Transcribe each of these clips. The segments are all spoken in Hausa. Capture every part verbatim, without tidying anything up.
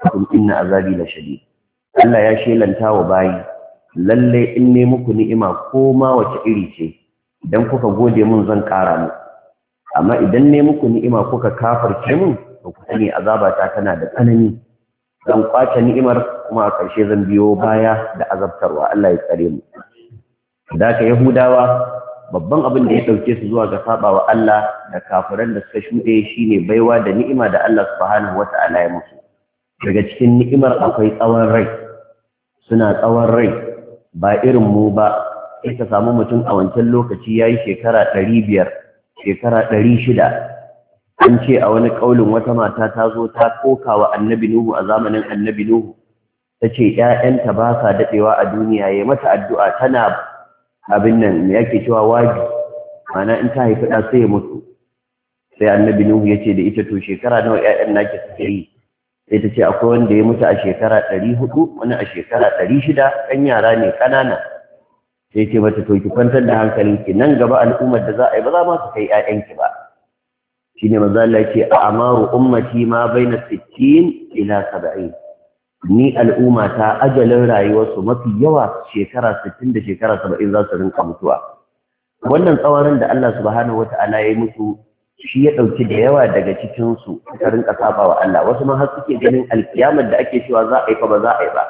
anfusakum inna azabi lashadid. Allah ya shelanta wa bayi lalle in ne muku ni'ima ko ma wace iri ce idan kuka gode mun zan ƙara mu, amma idan ne muku ni'ima kuka kafirce mun to ku sani azaba ta tana da tsanani, zan kwace ni'imar kuma a ƙarshe zan biyo baya da azabtarwa. Allah ya tsare mu. Da ka Yahudawa babban abin da ya ɗauke su zuwa ga saba wa Allah da kafiran da suka shuɗe shine baiwa da ni'ima da Allah subhanahu wata'ala ya musu. Daga cikin ni'imar akwai tsawon rai, suna tsawon rai ba irin mu ba, sai ka samu mutum a wancan lokaci ya yi shekara ɗari biyar, shekara ɗari shida. An ce a wani ƙaulin wata mata ta zo ta koka wa annabi Nuhu a zamanin annabi Nuhu, ta ce ‘ya'yanta ba sa daɗewa a duniya, ya mata addu'a tana abin nan me yake cewa waji, mana in ta haifi ɗa sai ya mutu. Sai annabi Nuhu ya ce da ita to shekara nawa ‘ya'yan naki suke yi? Sai ta ce akwai wanda ya mutu a shekara ɗari hudu, wani a shekara ɗari shida, ɗan yara ne ƙanana. Sai ce mata to ki kwantar da hankalinki, nan gaba al'ummar da za a yi ba za ma su kai ‘ya'yanki ba. Shi ne maza Allah ce a amaru ummati ma baina sittin ila saba'in. Ni al'umma ta ajalin rayuwarsu mafi yawa shekara sittin da shekara saba'in za su rinka mutuwa. Wannan tsawarin da Allah subhanahu wata'ala ya yi musu shi ya ɗauki da yawa daga cikinsu suka rinka saba wa Allah. Wasu ma har suke ganin alkiyamar da ake cewa za a yi fa ba za a yi ba.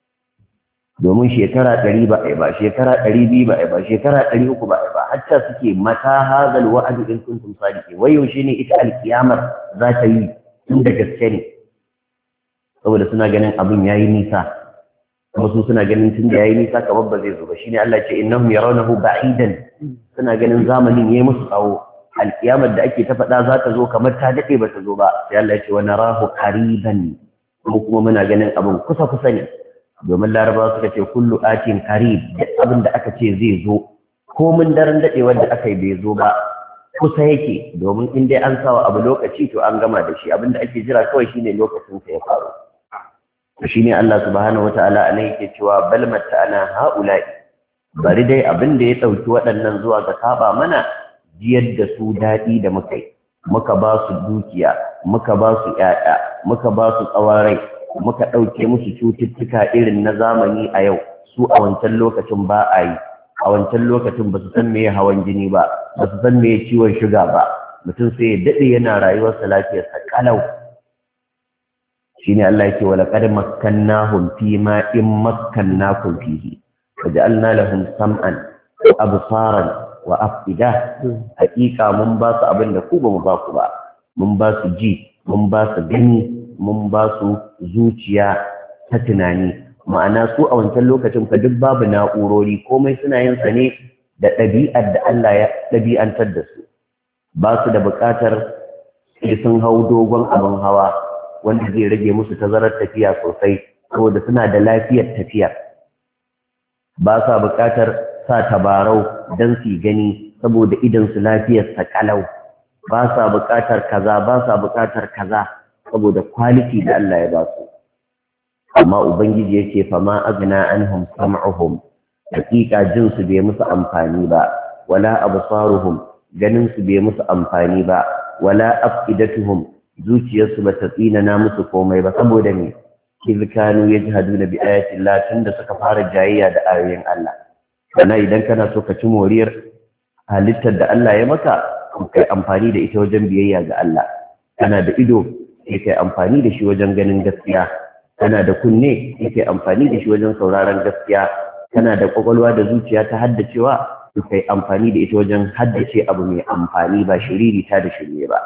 Domin shekara ɗari ba a yi ba, shekara ɗari biyu ba a yi ba, shekara ɗari uku ba a yi ba, hatta suke mata hazal wa'adu in kuntum sadiqin. Wai yaushe ne ita alkiyamar za ta yi tun da gaske ne? Saboda suna ganin abin yayi nisa, kuma su suna ganin tun da yayi nisa kamar ba zai zo ba. Shine Allah ce innahum yarawnahu ba'idan, suna ganin zamanin yayi musu tsawo. Alkiyamar da ake ta faɗa za ta zo kamar ta daɗe ba ta zo ba. Sai Allah ya ce wa narahu qariban, kuma muna ganin abin kusa kusa ne. Domin larabawa suka ce kullu atin qarib, abin da aka ce zai zo ko mun daren dadewar da aka yi bai zo ba kusa yake, domin in dai an sawa abu lokaci to an gama da shi. Abin da ake jira kawai shine lokacin sa ya faru. To shine Allah subhanahu wataala anan yake cewa bal matta'ana haula'i, bari dai abin da ya dauki waɗannan zuwa ga saba mana jiyar da su dadi da muka yi, muka ba su dukiya, muka ba su ƴaƴa, muka ba su tsawon rai, muka ɗauke musu cututtuka irin na zamani a yau. Su a wancan lokacin ba a yi, a wancan lokacin ba su san meye hawan jini ba, ba su san meye ciwon shuga ba. Mutum sai ya daɗe yana rayuwarsa lafiyarsa kalau. Shine Allah yake wala qad makkannahum fi ma in makkannakum fihi waja'alna lahum sam'an wa absaran wa afida. Hakika mun ba su abin da ku ba mu ba ku ba, mun ba su ji, mun ba su gani, mun ba su zuciya ta tunani. Ma'ana su a wancan lokacin fa duk babu na'urori, komai suna yin sa ne da ɗabi'ar da Allah ya ɗabi'antar da su. Ba su da buƙatar sai sun hau dogon abin hawa wanda zai rage musu tazarar tafiya sosai, saboda suna da lafiyar tafiya. Ba sa buƙatar sa tabarau don su gani saboda idan su lafiyar sa kalau. Ba sa buƙatar kaza, ba sa buƙatar kaza saboda quality da Allah ya ba su. Amma ubangiji yake fa ma agna anhum sam'uhum, hakika jin su bai musu amfani ba, wala absaruhum, ganin su bai musu amfani ba, wala afidatuhum, zuciyarsu ba ta tsinana musu komai ba. Saboda me? Iz kanu yajhaduna bi ayati Allah, tunda suka fara jayayya da ayoyin Allah. Kana idan kana so ka ci moriyar halittar da Allah ya maka, kai amfani da ita wajen biyayya ga Allah. Kana da ido, sai kai amfani da shi wajen ganin gaskiya. Kana da kunne, sai kai amfani da shi wajen sauraron gaskiya. Kana da kwakwalwa da zuciya ta haddacewa, sai kai amfani da ita wajen haddace abu mai amfani, ba shiriri ta da shirye ba.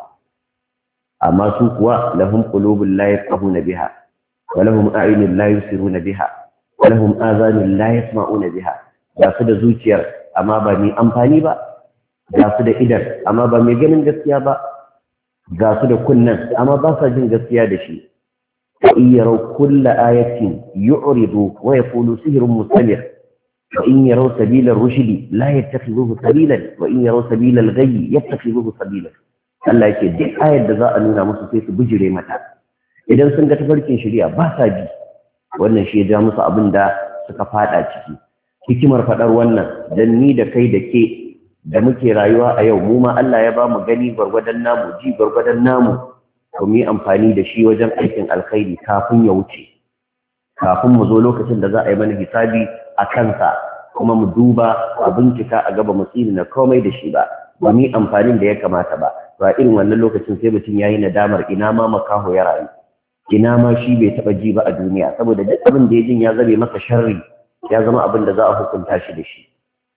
Amma su kuwa lahum qulubun la yafqahuna biha wa lahum a'yunun la yusiruna biha wa lahum azanun la yasma'una biha. Ga su da zuciyar amma ba mai amfani ba, ga su da idan amma ba mai ganin gaskiya ba, ga su da kunnan amma ba sa jin gaskiya da shi. wa in yaraw kulla ayatin yu'ridu wa yaqulu sihrun mustamir wa in yaraw sabila ar-rushdi la yattakhidhuhu sabilan wa in yaraw sabila al-ghayy yattakhidhuhu sabilan. Allah yake duk ayar da za a nuna musu sai su bijire mata. Idan sun ga tafarkin shari'a ba sa bi. Wannan shi ya ja musu abin da suka fada ciki. Hikimar fadar wannan dan ni da kai da ke da muke rayuwa a yau, mu ma Allah ya ba mu gani gwargwadon namu, ji gwargwadon namu, to mu yi amfani da shi wajen aikin alkhairi kafin ya wuce, kafin mu zo lokacin da za a yi mana hisabi a kansa kuma mu duba a bincika a gaba mu tsini na komai da shi ba ba mu yi amfanin da ya kamata ba. To a irin wannan lokacin sai mutum ya yi nadamar ina ma makaho ya rayu, ina ma shi bai taɓa ji ba a duniya, saboda duk abin da ya jin ya zabe masa sharri, ya zama abin da za a hukunta shi da shi.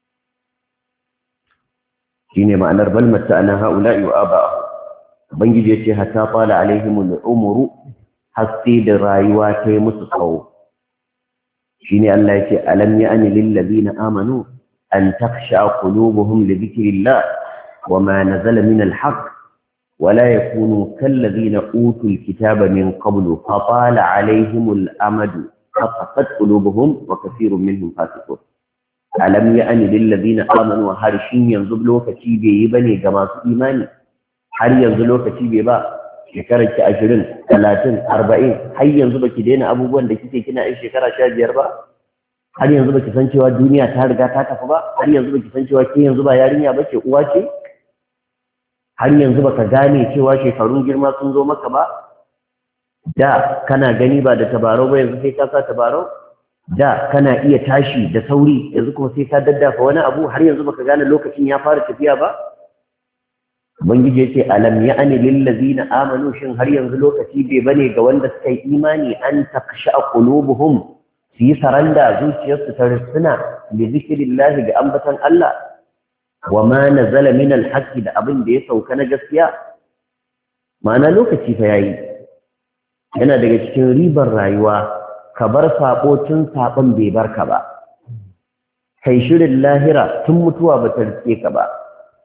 Shine ma'anar bal matta'ana ha'ula'i wa aba'ahum. Ubangiji ya ce hatta fala alaihimul umru, haske da rayuwa ta yi musu tsawo. Shine Allah ya ce alam ya'ni lil ladina amanu an takhsha qulubuhum li dhikrillah wa ma nazala min al haqq wa la yakunu kal ladina utul kitaba min qablu fa tala alaihimul amadu faqat qulubuhum wa kathirun minhum fasiqun. Alam ya'ni lil ladina amanu, har shin yanzu lokaci bai yi bane ga masu imani, har yanzu lokaci bai ba, shekarar ki ashirin, talatin, arba'in, har yanzu baki daina abubuwan da kike kina yin shekara sha biyar ba, har yanzu baki san cewa duniya ta riga ta tafi ba, har yanzu baki san cewa ke yanzu ba yarinya ba ke uwa ce, har yanzu baka gane cewa shekarun girma sun zo maka ba, da kana gani ba da tabarau ba yanzu sai ka sa tabarau, da kana iya tashi da sauri yanzu kuma sai ka daddafa wani abu, har yanzu baka gane lokacin ya fara tafiya ba. Ubangiji ya ce alam ya'ni lil ladina amanu, shin har yanzu lokaci bai bane ga wanda suka yi imani an taksha qulubuhum, su yi saranda zuciyarsu ta risuna li zikrillah ga ambatan Allah, wa ma nazala min al haqqi, da abin da ya sauka na gaskiya. Ma'ana lokaci fa yayi. Yana daga cikin ribar rayuwa ka bar sabo tun sabon bai barka ba, kai shirin lahira tun mutuwa ba ta rike ka ba.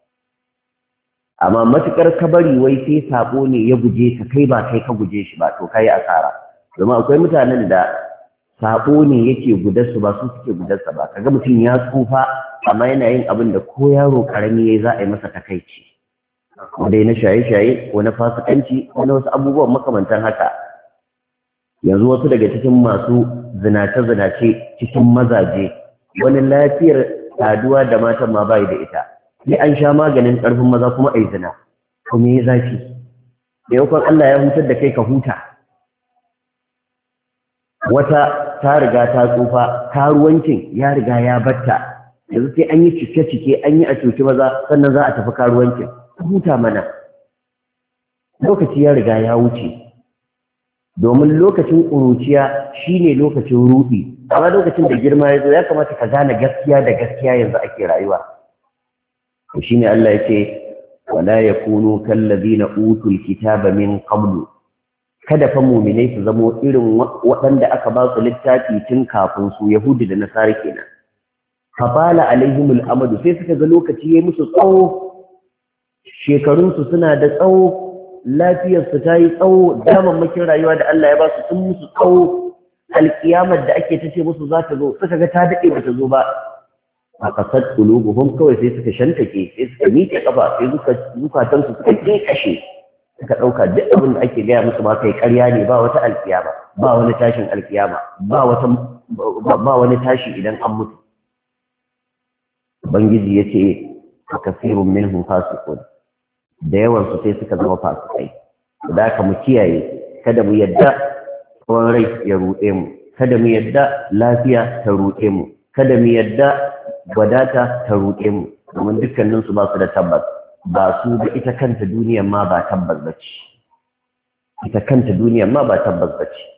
Amma matukar kabari wai sai sabo ne ya guje ka, kai ba kai ka guje shi ba, to kai asara. Domin akwai mutanen da sabo ne yake gudarsu ba su suke gudarsa ba, kaga mutum ya tsufa amma yana yin abin da ko yaro karami yayi za a yi masa takaici, ko dai na shaye-shaye ko na fasikanci ko na wasu abubuwan makamantan haka. Yanzu wasu daga cikin masu zinace-zinace cikin mazaje, wani lafiyar saduwa da matan ma bai da ita, sai an sha maganin ƙarfin maza kuma a yi zina, kuma yi zafi da yaukon Allah ya hutar da kai ka huta. Wata ta riga ta tsufa, karuwancin ya riga ya batta, yanzu sai an yi cike-cike an yi a cuci maza sannan za a tafi karuwancin, ka huta mana. Lokaci ya riga ya wuce, domin lokacin ƙuruciya shine lokacin ruɗi, amma lokacin da girma ya zo ya kamata ka gane gaskiya da gaskiya yanzu ake rayuwa. shine Allah yake wala yakunu kallazina utul kitaba min qablu, kada fa mu'minai su zamo irin waɗanda aka ba su littafi tun kafin su, yahudi da nasara kenan. fabala alaihimul amadu, sai suka ga lokaci yayi musu tsawo, shekarun su suna da tsawo, lafiyar su tayi tsawo, damammakin rayuwa da Allah ya ba su sun musu tsawo, alkiyamar da ake tace musu za ta zo suka ga ta dade ba ta zo ba. A kasar qulubuhum, kawai sai suka shantake, sai suka miƙe kafa, sai zukatan su suka kashe, suka ɗauka duk abin da ake gaya musu ba kai ƙarya ne, ba wata alkiyama, ba wani tashin alkiyama, ba wata ba wani tashi idan an mutu. Ubangiji ya ce kasirun minhum fasiqun, da yawan su sai suka zama fasikai. Da haka mu kiyaye, kada mu yadda tsawon rai ya ruɗe mu, kada mu yadda lafiya ta ruɗe mu, kada mu yadda wadata ta ruɗe mu, domin dukkanin su ba su da tabbas. Ba su ba, ita kanta duniyar ma ba tabbas ba ce, ita kanta duniyar ma ba tabbas ba ce.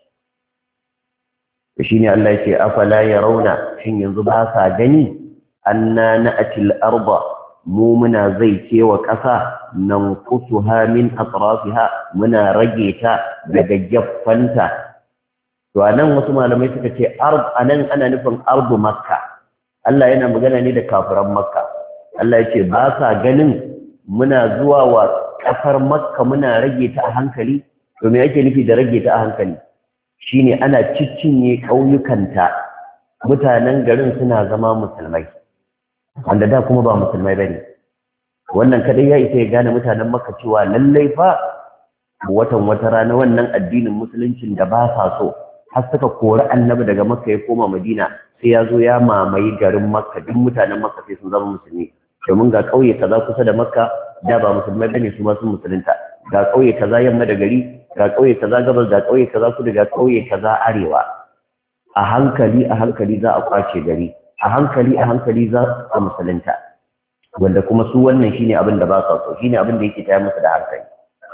Shi ne Allah ya ce afala yarawna, shin yanzu ba sa gani anna na'til arda, mu muna zai cewa ƙasa nan kusuha min atrafiha, muna rage ta daga gaffanta. To anan wasu malamai suka ce ard anan ana nufin ardu makka. Allah yana magana ne da kafiran makka. Allah ya ce ba sa ganin muna zuwa wa ƙasar makka muna rage ta a hankali. To me yake nufi da rage ta a hankali? Shine ana ciccinye ƙauyukanta, mutanen garin suna zama musulmai, wanda da kuma ba musulmai bane. Wannan kadai ya isa ya gane mutanen makka cewa lallai fa watan wata rana wannan addinin musuluncin da ba sa so, har suka kori annabi daga makka ya koma madina, sai ya zo ya mamaye garin makka, duk mutanen makka sai sun zama musulmi. Domin ga ƙauye kaza kusa da makka da ba musulmai bane, su ma sun musulunta. ga ƙauye kaza yamma da gari, ga ƙauye kaza gabas, ga ƙauye kaza kudu, ga ƙauye kaza arewa. A hankali a hankali za a kwace gari, a hankali a hankali za a musulunta, wanda kuma su wannan shine abin da ba sa so, shine abin da yake tayar musu da hankali.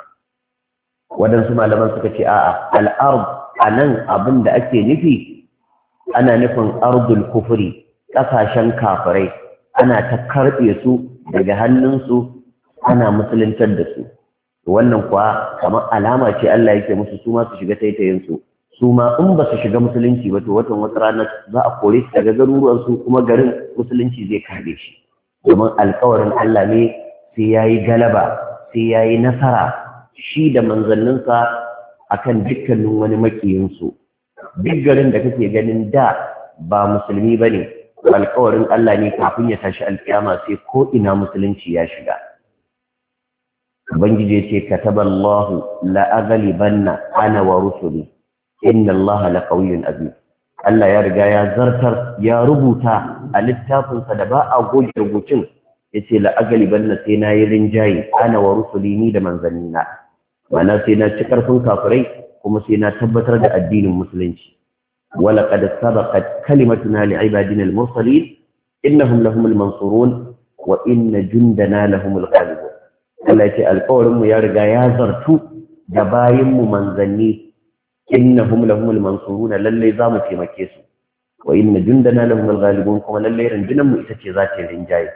Waɗansu malaman suka ce a'a, al'ard a nan abin da ake nufi ana nufin ardul kufuri, ƙasashen kafirai, ana ta karɓe su daga hannunsu ana musuluntar da su. Wannan kuwa kamar alama ce Allah yake musu su ma su shiga taitayinsu, su ma in ba su shiga musulunci ba to watan wata rana za a kore su daga garuruwansu kuma garin musulunci zai karbe shi. Domin alkawarin Allah ne sai ya yi galaba, sai ya yi nasara shi da manzanninsa akan dukkanin wani makiyinsu. Duk garin da kake ganin da ba musulmi ba ne, alkawarin Allah ne kafin ya tashi alkiyama sai ko ina musulunci ya shiga. Ubangiji ya ce kataballahu la aghlibanna ana wa rusuli inna Allah la qawiyyun aziz. Allah ya riga ya zartar ya rubuta a littafinsa da ba a goge rubutun, yace la aghlibanna sai na yi rinjaye ana wa rusuli ni da manzannina, ma'ana sai na ci karfin kafirai kuma sai na tabbatar da addinin musulunci. wala qad sabaqat kalimatuna li ibadina al-mursalin innahum lahumul mansurun wa inna jundana lahumul ghalibun. Allah ya ce alƙawarinmu ya riga ya zartu da bayinmu manzanni, innahum lahumul mansuruna, lallai za mu taimake su, wa inna jundana lahumul ghalibun, kuma lallai rundunanmu ita ce za ta yi rinjaye.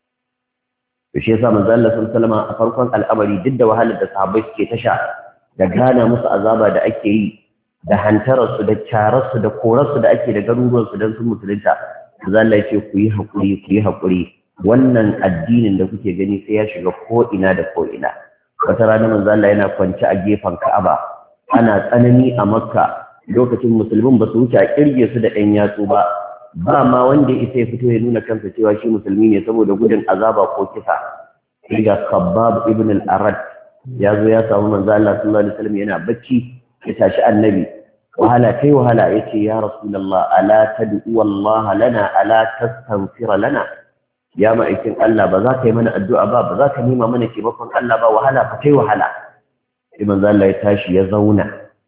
To shi yasa manzo Allah sallallahu alaihi wasallam a farkon al'amari duk da wahalar da sahabbai suke tasha da gana musu azaba da ake yi da hantararsu da cararsu da korarsu da ake da garuruwansu don sun musulunta, manzo Allah ya ce ku yi haƙuri ku yi haƙuri, wannan addinin da kuke gani sai ya shiga ko'ina da ko'ina. Wata rana manzo Allah yana kwance a gefen Ka'aba, ana tsanani a Makka, lokacin musulmin ba su wuce a kirge su da ɗan yatsu ba, ba ma wanda ya isa ya fito ya nuna kansa cewa shi musulmi ne saboda gudun azaba ko kisa. Sai ga Khabbab ibn al-Arad ya zo ya samu manzo Allah sallallahu alaihi wasallam yana bacci, ya tashi annabi, wahala kai wahala, yace ya Rasulullah ala tad'u wallaha lana ala tastaghfir lana, ya ma'aikin Allah ba za ka yi mana addu'a ba, ba za ka nema mana taimakon Allah ba, wahala fa kai wahala. Sai manzo Allah ya tashi ya zauna,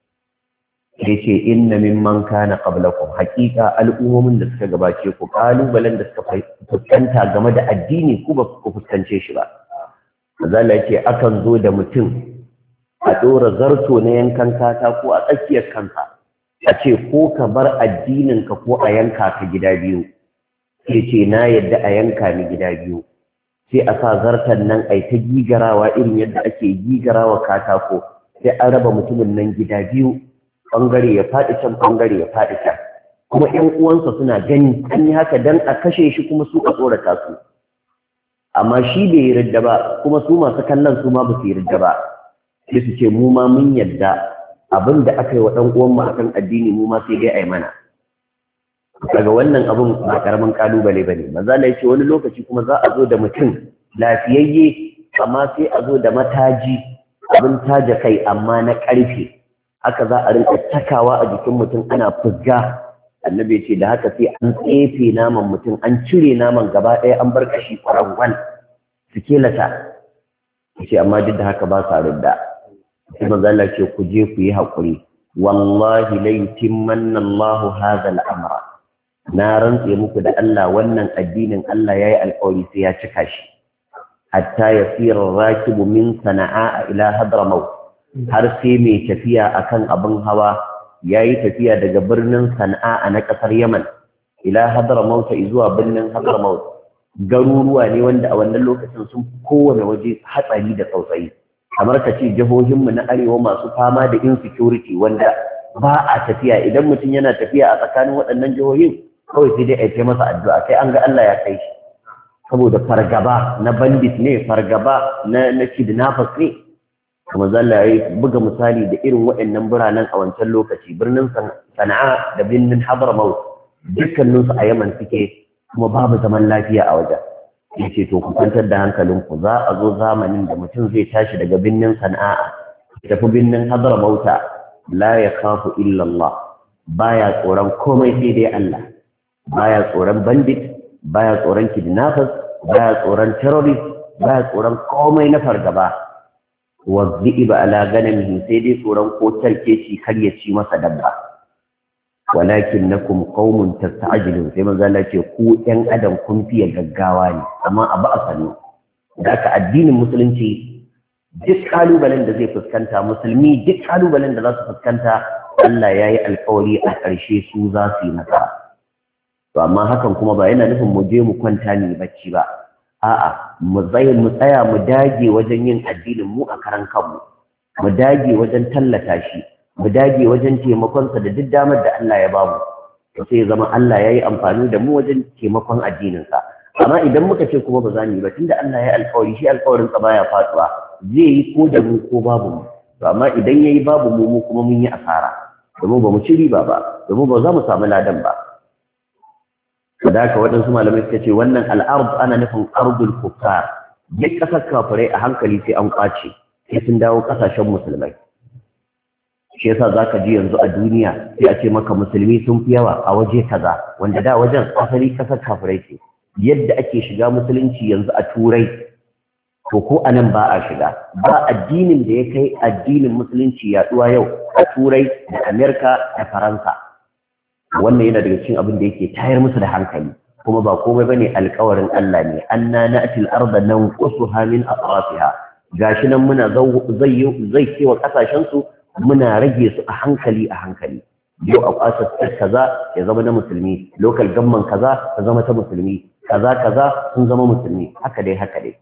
sai ce inna mimman kana qablakum, haqiqa al'ummomin da suka gabace ku kalubalen da suka fuskanta game da addini ku ba ku fuskance shi ba. Manzo Allah ya ce akan zo da mutum a dora zarto na yankan katako a tsakiyar kanka, a ce ko ka bar addinin ka ko a yanka ka gida biyu. Sai ce na yadda a yanka ni gida biyu, sai a sa zartan nan ai ta gigarawa irin yadda ake gigarawa katako, sai an raba mutumin nan gida biyu, bangare ya faɗi can bangare ya faɗi can, kuma ƴan uwansa suna gani an yi haka dan a kashe shi kuma su a tsorata su, amma shi bai yi ridda ba kuma su masu kallon su ma ba su yi ridda ba, sai su ce mu ma mun yadda abin da aka yi wa ɗan uwanmu akan addini mu ma sai dai a yi mana. Daga wannan abun ba karamin kalubale bane. Manzo Allah yace wani lokaci kuma za a zo da mutum lafiyayye amma sai a zo da mataji, abin taja kai amma na karfe, haka za a rinka takawa a jikin mutum ana fuzga. Annabi yace da haka sai an tsefe naman mutum, an cire naman gaba ɗaya an bar kashi kwarangwal sikelata. Yace amma duk da haka ba sa ridda. Sai manzo Allah yace ku je ku yi hakuri, wallahi la yutimmanna Allahu hadha al-amra, na rantse muku da Allah wannan addinin Allah yayi alƙawari sai ya cika shi, hatta yasira rakibu min sana'a ila hadramaut, har sai mai tafiya akan abin hawa yayi tafiya daga birnin Sana'a na ƙasar Yaman ila hadramaut zuwa birnin Hadramaut. Garuruwa ne wanda a wannan lokacin sun kowane waje hatsari da tsautsayi, kamar ka ce jihohinmu na arewa masu fama da insecurity wanda ba a tafiya, idan mutum yana tafiya a tsakanin waɗannan jihohin kawai sai dai a ce masa addu'a sai an ga Allah ya kai shi, saboda fargaba na bandit ne, fargaba na na kidnappers ne. Kuma zalla ya buga misali da irin waɗannan biranen a wancan lokaci, birnin Sana'a da birnin Hadramaut dukkaninsu a Yaman suke, kuma babu zaman lafiya a wajen. Yace to ku kwantar da hankalinku, za a zo zamanin da mutum zai tashi daga birnin Sana'a ya tafi birnin Hadramauta, la yakhafu illa Allah, baya tsoron komai sai dai Allah, baya tsoron bandit, baya tsoron kidnappers, baya tsoron terrorist, baya tsoron komai na fargaba. wa dhi'ba ala ganamihi sai dai tsoron ko tarkeci kar ya ci masa dabba walakinnakum qaumun tasta'jilun sai manzo Allah ce ku ɗan adam kun fiye gaggawa ne amma abu a sani da aka addinin musulunci duk kalubalen da zai fuskanta musulmi duk kalubalen da za su fuskanta Allah ya yi alkawari a ƙarshe su za su yi nasara to amma hakan kuma ba yana nufin mu je mu kwanta ne bacci ba a'a mu tsaya mu tsaya mu dage wajen yin addinin mu a karan kanmu mu dage wajen tallata shi mu dage wajen taimakonsa da duk damar da Allah ya bamu to sai zama Allah ya yi amfani da mu wajen taimakon addininsa amma idan muka ce kuma ba za mu yi ba tunda Allah ya yi alkawari shi alkawarin sa baya faduwa zai yi ko da mu ko babu mu to amma idan yayi babu mu mu kuma mun yi asara domin ba mu ci riba ba domin ba za mu samu ladan ba da haka waɗansu malamai suka ce wannan al'ard ana nufin ardul kuffar duk ƙasar kafirai a hankali sai an kwace sai sun dawo ƙasashen musulmai shi yasa zaka ji yanzu a duniya sai a ce maka musulmi sun fi yawa a waje kaza wanda da wajen asali ƙasar kafirai ce yadda ake shiga musulunci yanzu a turai to ko a nan ba a shiga ba addinin da ya kai addinin musulunci yaduwa yau a turai da amerika da faransa wannan yana daga cikin abin da yake tayar musu da hankali kuma ba komai bane alƙawarin Allah ne anna na'til arda nanqusuha min atrafiha gashi nan muna zai zai kewa kasashen su muna rage su a hankali a hankali yau a kwasa kaza ya zama na musulmi local government kaza ta zama ta musulmi kaza kaza sun zama musulmi haka dai haka dai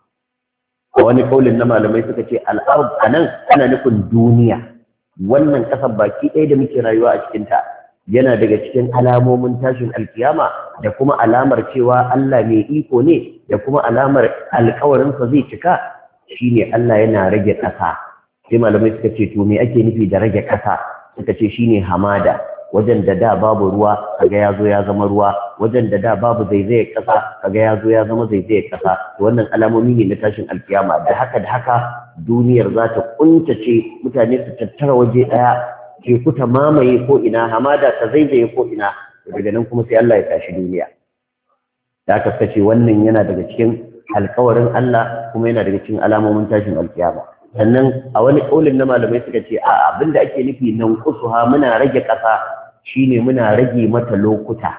a wani kaulin na malamai suka ce al'ard anan ana nufin duniya wannan kasar baki ɗaya da muke rayuwa a cikin ta yana daga cikin alamomin tashin alkiyama da kuma alamar cewa Allah mai iko ne da kuma alamar alkawarinsa zai cika shine Allah yana rage ƙasa sai malamai suka ce to me ake nufi da rage ƙasa suka ce shine hamada wajen da da babu ruwa kaga ya zo ya zama ruwa wajen da da babu zaizayar ƙasa kaga ya zo ya zama zaizayar ƙasa wannan alamomi ne na tashin alkiyama da haka da haka duniyar za ta kuntace mutane su tattara waje ɗaya teku ta mamaye ko ina hamada ta zaizaye ko ina daga nan kuma sai Allah ya tashi duniya da aka kace wannan yana daga cikin alkawarin Allah kuma yana daga cikin alamomin tashin alkiyama sannan a wani kaulin na malamai suka ce a abinda ake nufi nan kusuha muna rage ƙasa shine muna rage mata lokuta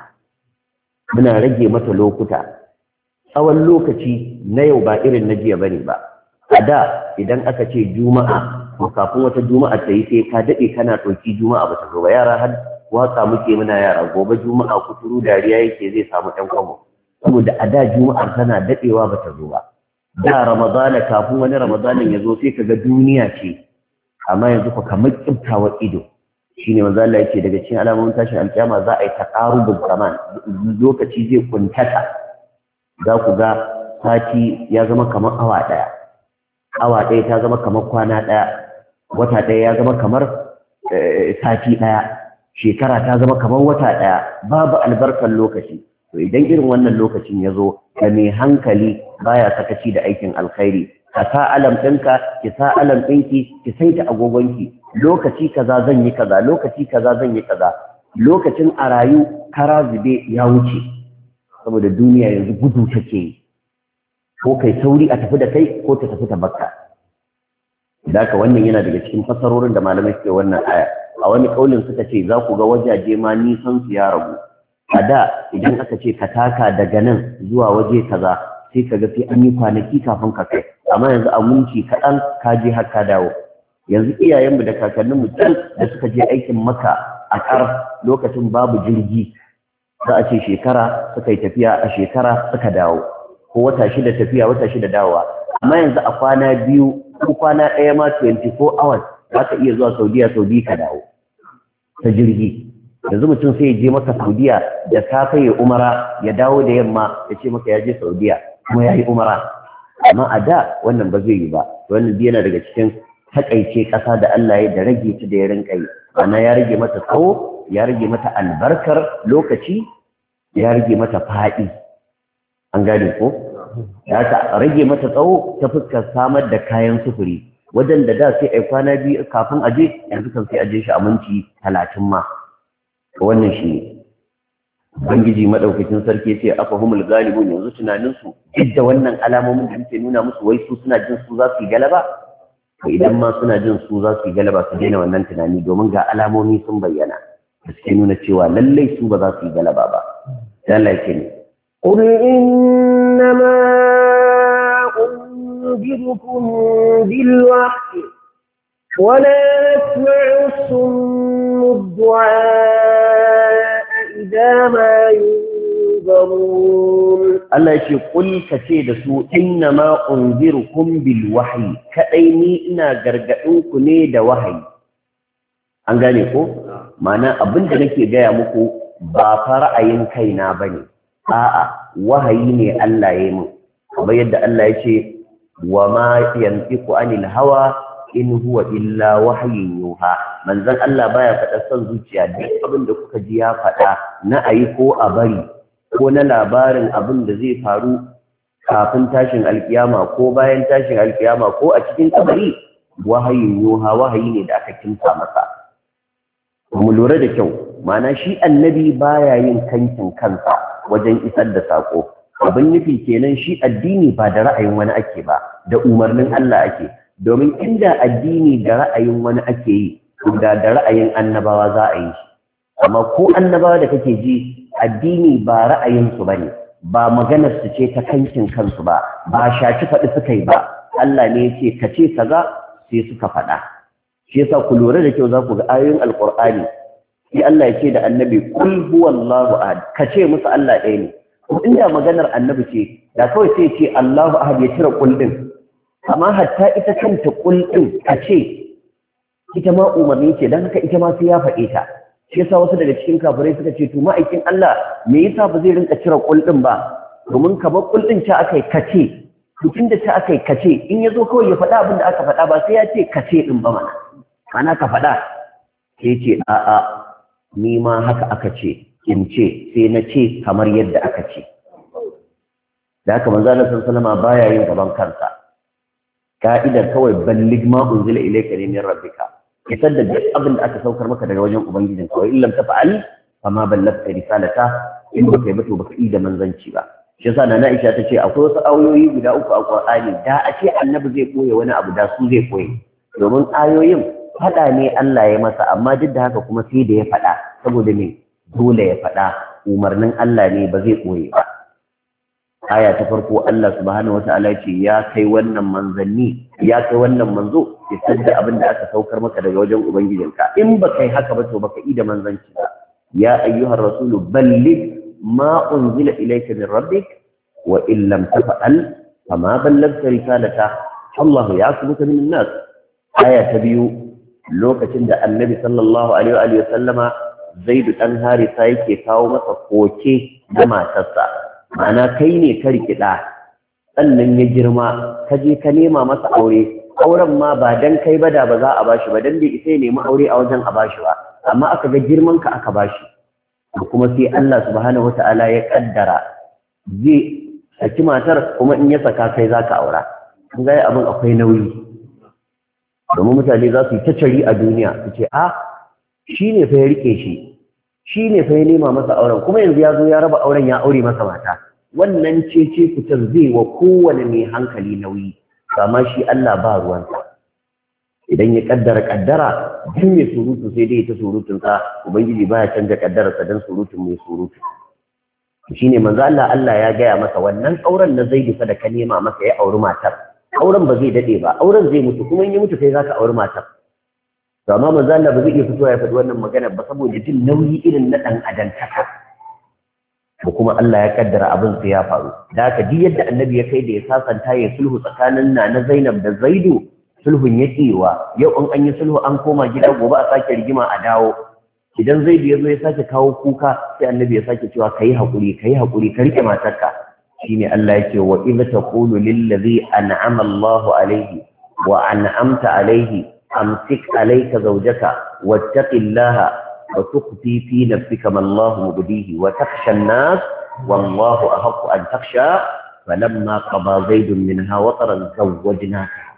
muna rage mata lokuta tsawon lokaci na yau ba irin na jiya bane ba a da idan aka ce juma'a ko kafin wata juma'a ta yi sai ka daɗe kana ɗauki juma'a ba ta zo ba yara har waka muke muna yara gobe juma'a kuturu dariya yake zai samu ɗan kwamo saboda a da juma'ar tana daɗewa ba ta zo ba da ramadana kafin wani ramadanin ya zo sai ka ga duniya ce amma yanzu fa kamar kibtawa ido shine manzo Allah yake daga cikin alamomin tashin alkiyama za a yi taqarubul zaman lokaci zai kuntata za ku ga sati ya zama kamar awa ɗaya awa ɗaya ta zama kamar kwana ɗaya wata ɗaya ya zama kamar sati ɗaya shekara ta zama kamar wata ɗaya babu albarkar lokaci to idan irin wannan lokacin ya zo da mai hankali baya sakaci da aikin alkhairi ka sa alam ɗinka ki sa alam ɗinki ki saita agogonki lokaci kaza zan yi kaza lokaci kaza zan yi kaza lokacin a rayu kara zube ya wuce saboda duniya yanzu gudu take yi ko kai sauri a tafi da kai ko ta tafi ta bakka da haka wannan yana daga cikin fasarorin da malamai suke wannan aya a wani kaulin suka ce za ku ga wajaje ma nisan su ya ragu a da idan aka ce ka taka daga nan zuwa waje kaza sai ka ga sai an yi kwanaki kafin ka kai amma yanzu a minti kaɗan ka je har ka dawo yanzu iyayenmu da kakanninmu can da suka je aikin maka a ƙar lokacin babu jirgi za a ce shekara suka yi tafiya a shekara suka dawo ko wata shida tafiya wata shida dawowa amma yanzu a kwana biyu ko kwana ɗaya ma twenty-four hours za ka iya zuwa Saudiya Saudi ka dawo ta jirgi yanzu mutum sai ya je maka Saudiya da safe ya umara ya dawo da yamma ya ce maka ya je Saudiya kuma ya yi umara amma a da wannan ba zai yi ba wannan yana daga cikin takaice ƙasa da Allah ya da rage ta da ya rinka yi ana ya rage mata tsawo ya rage mata albarkar lokaci ya rage mata faɗi an gane ko ya ta rage mata tsawo ta fuskar samar da kayan sufuri wajen da da sai ai kwana biyu kafin aje yanzu kan sai aje shi a minti talatin ma wannan shi ne Ubangiji madaukakin sarki ce afahumul galibun yanzu tunanin su duk da wannan alamomin da muke nuna musu wai su suna jin su za su yi galaba to idan ma suna jin su za su yi galaba su daina wannan tunani domin ga alamomi sun bayyana da suke nuna cewa lallai su ba za su yi galaba ba. Allah yake ne. قل إنما أنذركم بالوحي ولا يسمع الصم الدعاء إذا ما ينذرون. الله يقول قل كتيد سوء إنما أنذركم بالوحي كأيني إنا غرغئنكم نيد وحي an gane ko ma'ana abin da nake gaya muku ba fa ra'ayin kaina bane a'a wahayi ne Allah ya yi mu kamar yadda Allah ya ce wa ma yantiqu anil hawa in huwa illa wahyin yuha manzon Allah baya faɗa son zuciya duk abin da kuka ji ya faɗa na ayi ko a bari ko na labarin abin da zai faru kafin tashin alkiyama ko bayan tashin alkiyama ko a cikin kabari wahayin yuha wahayi ne da aka kimsa masa. Mu lura da kyau ma'ana shi annabi baya yin kankin kansa wajen isar da sako abin nufi kenan shi addini ba da ra'ayin wani ake ba da umarnin Allah ake domin inda addini da ra'ayin wani ake yi da da ra'ayin annabawa za a yi shi amma ko annabawa da kake ji addini ba ra'ayin su bane ba maganar su ce ta kankin kansu ba ba shaci faɗi suka yi ba Allah ne yake kace kaza sai suka faɗa. Shi yasa ku lura da kyau za ku ga ayoyin alqur'ani sai Allah ya ce da annabi kul huwallahu ahad kace musu Allah ɗaya ne ko inda maganar annabi ce da kawai sai ce Allahu ahad ya cire kul din amma hatta ita kanta kul din kace ita ma umarni ce dan haka ita ma sai ya faɗe ta. Shi yasa wasu daga cikin kafirai suka ce to ma'aikin Allah me yasa ba zai rinka cire kul din ba domin kamar kul din ta akai kace tun da ta akai kace in yazo kawai ya faɗa abin da aka faɗa ba sai ya ce kace din ba mana ana ka faɗa sai ce a'a ni ma haka aka ce in ce sai na ce kamar yadda aka ce da haka manzo Allah sallallahu alaihi wasallam baya yin gaban kansa ka'idar kawai balligh ma unzila ilayka min rabbika isar da duk abin da aka saukar maka daga wajen ubangijin kawai illam tafa'al fama ballagta risalata in baka yi ba to baka yi da manzanci ba. Shi yasa Nana Aisha ta ce akwai wasu ayoyi guda uku a Qur'ani da a ce annabi zai koye wani abu da su zai koye domin ayoyin faɗa ne Allah ya masa amma duk da haka kuma sai da ya faɗa saboda ne dole ya faɗa umarnin Allah ne ba zai koye ba. Aya ta farko Allah subhanahu wataala ya ce ya kai wannan manzanni ya kai wannan manzo ya sadda abin da aka saukar maka daga wajen ubangijinka in ba kai haka ba to baka yi da manzanci ba. Ya ayyuhar rasulu balligh ma unzila ilayka min rabbik wa in lam taf'al fama ballagta risalata Allah ya'lamuka min an-nas. Aya ta biyu lokacin da annabi sallallahu alaihi wa sallama Zaidu dan Harisa yake kawo masa koke da matarsa ma'ana kai ne ka rikida sannan ya girma ka je ka nema masa aure auren ma ba dan kai ba da ba za a bashi ba dan bai isa nemi aure a wajen a bashi ba amma aka ga girman ka aka bashi kuma sai Allah subhanahu wataala ya kaddara zai saki matar kuma in ya saka kai zaka aura kun ga abin akwai nauyi domin mutane za su yi ta cari a duniya su ce a shi ne fa ya rike shi shi ne fa ya nema masa auren kuma yanzu ya zo ya raba auren ya aure masa mata wannan ce ce fitar zai wa kowane mai hankali nauyi kama shi Allah ba ruwansa idan ya kaddara kaddara duk mai surutu sai dai ta surutun sa ubangiji baya canja kaddararsa dan surutun mai surutu shine manzo Allah Allah ya gaya masa wannan auren na Zaidu fa da ka nema masa ya auri matar auren ba zai dade ba auren zai mutu kuma in ya mutu kai zaka auri matar to amma manzo Allah ba zai iya fitowa ya faɗi wannan magana ba saboda jin nauyi irin na dan adantaka ko kuma Allah ya kaddara abin sai ya faru da haka duk yadda annabi ya kai da ya sasanta ya sulhu tsakanin Nana Zainab da Zaidu sulhun ya kewa yau in an yi sulhu an koma gida gobe a sake rigima a dawo idan Zaidu ya zo ya sake kawo kuka sai annabi ya sake cewa kai hakuri kai hakuri ka rike matarka shine Allah yake wa idza taqulu lil ladhi an'ama Allahu alayhi wa an'amta alayhi amsik alayka zawjaka wattaqillaha wa tukhfi fi nafsika ma Allahu mubdihi wa takhsha an-nas wallahu ahaqqu an takhsha falamma qada Zaidun minha wataran zawwajnaka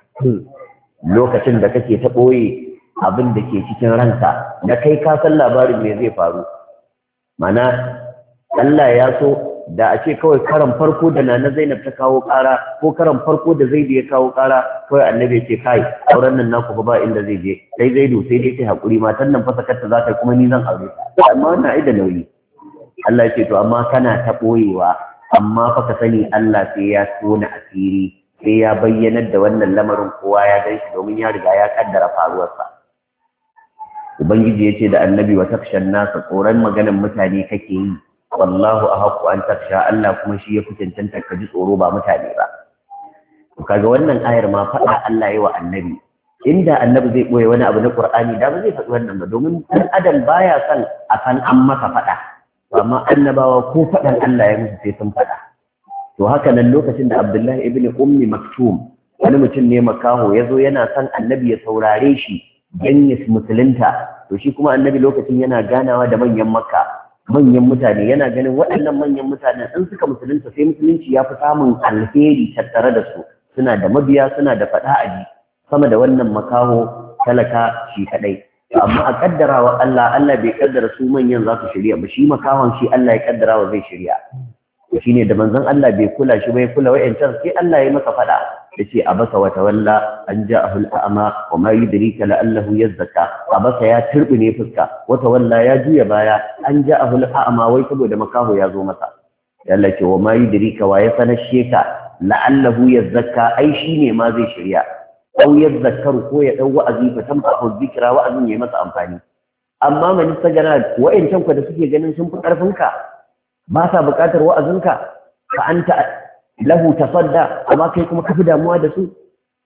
lokacin da kake ta boye abin da ke cikin ranka na kai ka san labarin me zai faru mana Allah ya so da a ce kawai karan farko da Nana Zainab ta kawo ƙara ko karan farko da Zaidu ya kawo ƙara kawai annabi ya ce kai auren nan naku ba inda zai je sai Zaidu sai dai kai hakuri matan nan fa sakarta za ta kuma ni zan aure ta amma wannan ai da nauyi Allah ya ce to amma kana ta boyewa amma fa ka sani Allah sai ya tona asiri sai ya bayyanar da wannan lamarin kowa ya gan shi domin ya riga ya kaddara faruwarsa ubangiji ya ce da annabi wa takshan nasa tsoron maganan mutane kake yi wallahu ahqqu an taksha Allah kuma shi ya fi cancanta ka ji tsoro ba mutane ba to kaga wannan ayar ma faɗa Allah yayi wa annabi inda annabi zai boye wani abu na Qur'ani da ba zai faɗi wannan ba domin dan adam baya son a san an masa faɗa amma annabawa ko faɗan Allah ya musu sai sun faɗa to haka nan lokacin da Abdullahi ibn Ummi Maktum wani mutum ne makaho yazo yana son annabi ya saurare shi dan ya musulunta to shi kuma annabi lokacin yana ganawa da manyan Makka manyan mutane yana ganin waɗannan manyan mutanen in suka musulunta sai musulunci ya fi samun alheri tattare da su suna da mabiya suna da faɗa aji sama da wannan makaho talaka shi kadai amma a kaddarawa Allah Allah bai kaddara su manyan za su shirya ba shi makahon shi Allah ya kaddara wa zai shirya to shine da manzon Allah bai kula shi bai kula wayancan sai Allah ya masa faɗa yace abasa wa tawalla an ja'ahu al-a'ma wa ma yudrika la'allahu yazakka abasa ya turbine fuska wa tawalla ya juya baya an ja'ahu al-a'ma wai saboda makaho ya zo masa yalla ce wa ma yudrika wa ya sanashe ka la'allahu yazakka ai shine ma zai shirya aw yazakkaru ko ya dau wa'azi fa tanfa'u dhikra wa'azin ya masa amfani amma man sagara wayancan ku da suke ganin sun fi karfin ka ba sa buƙatar wa'azinka ka anta lahu tasadda amma kai kuma kafi damuwa da su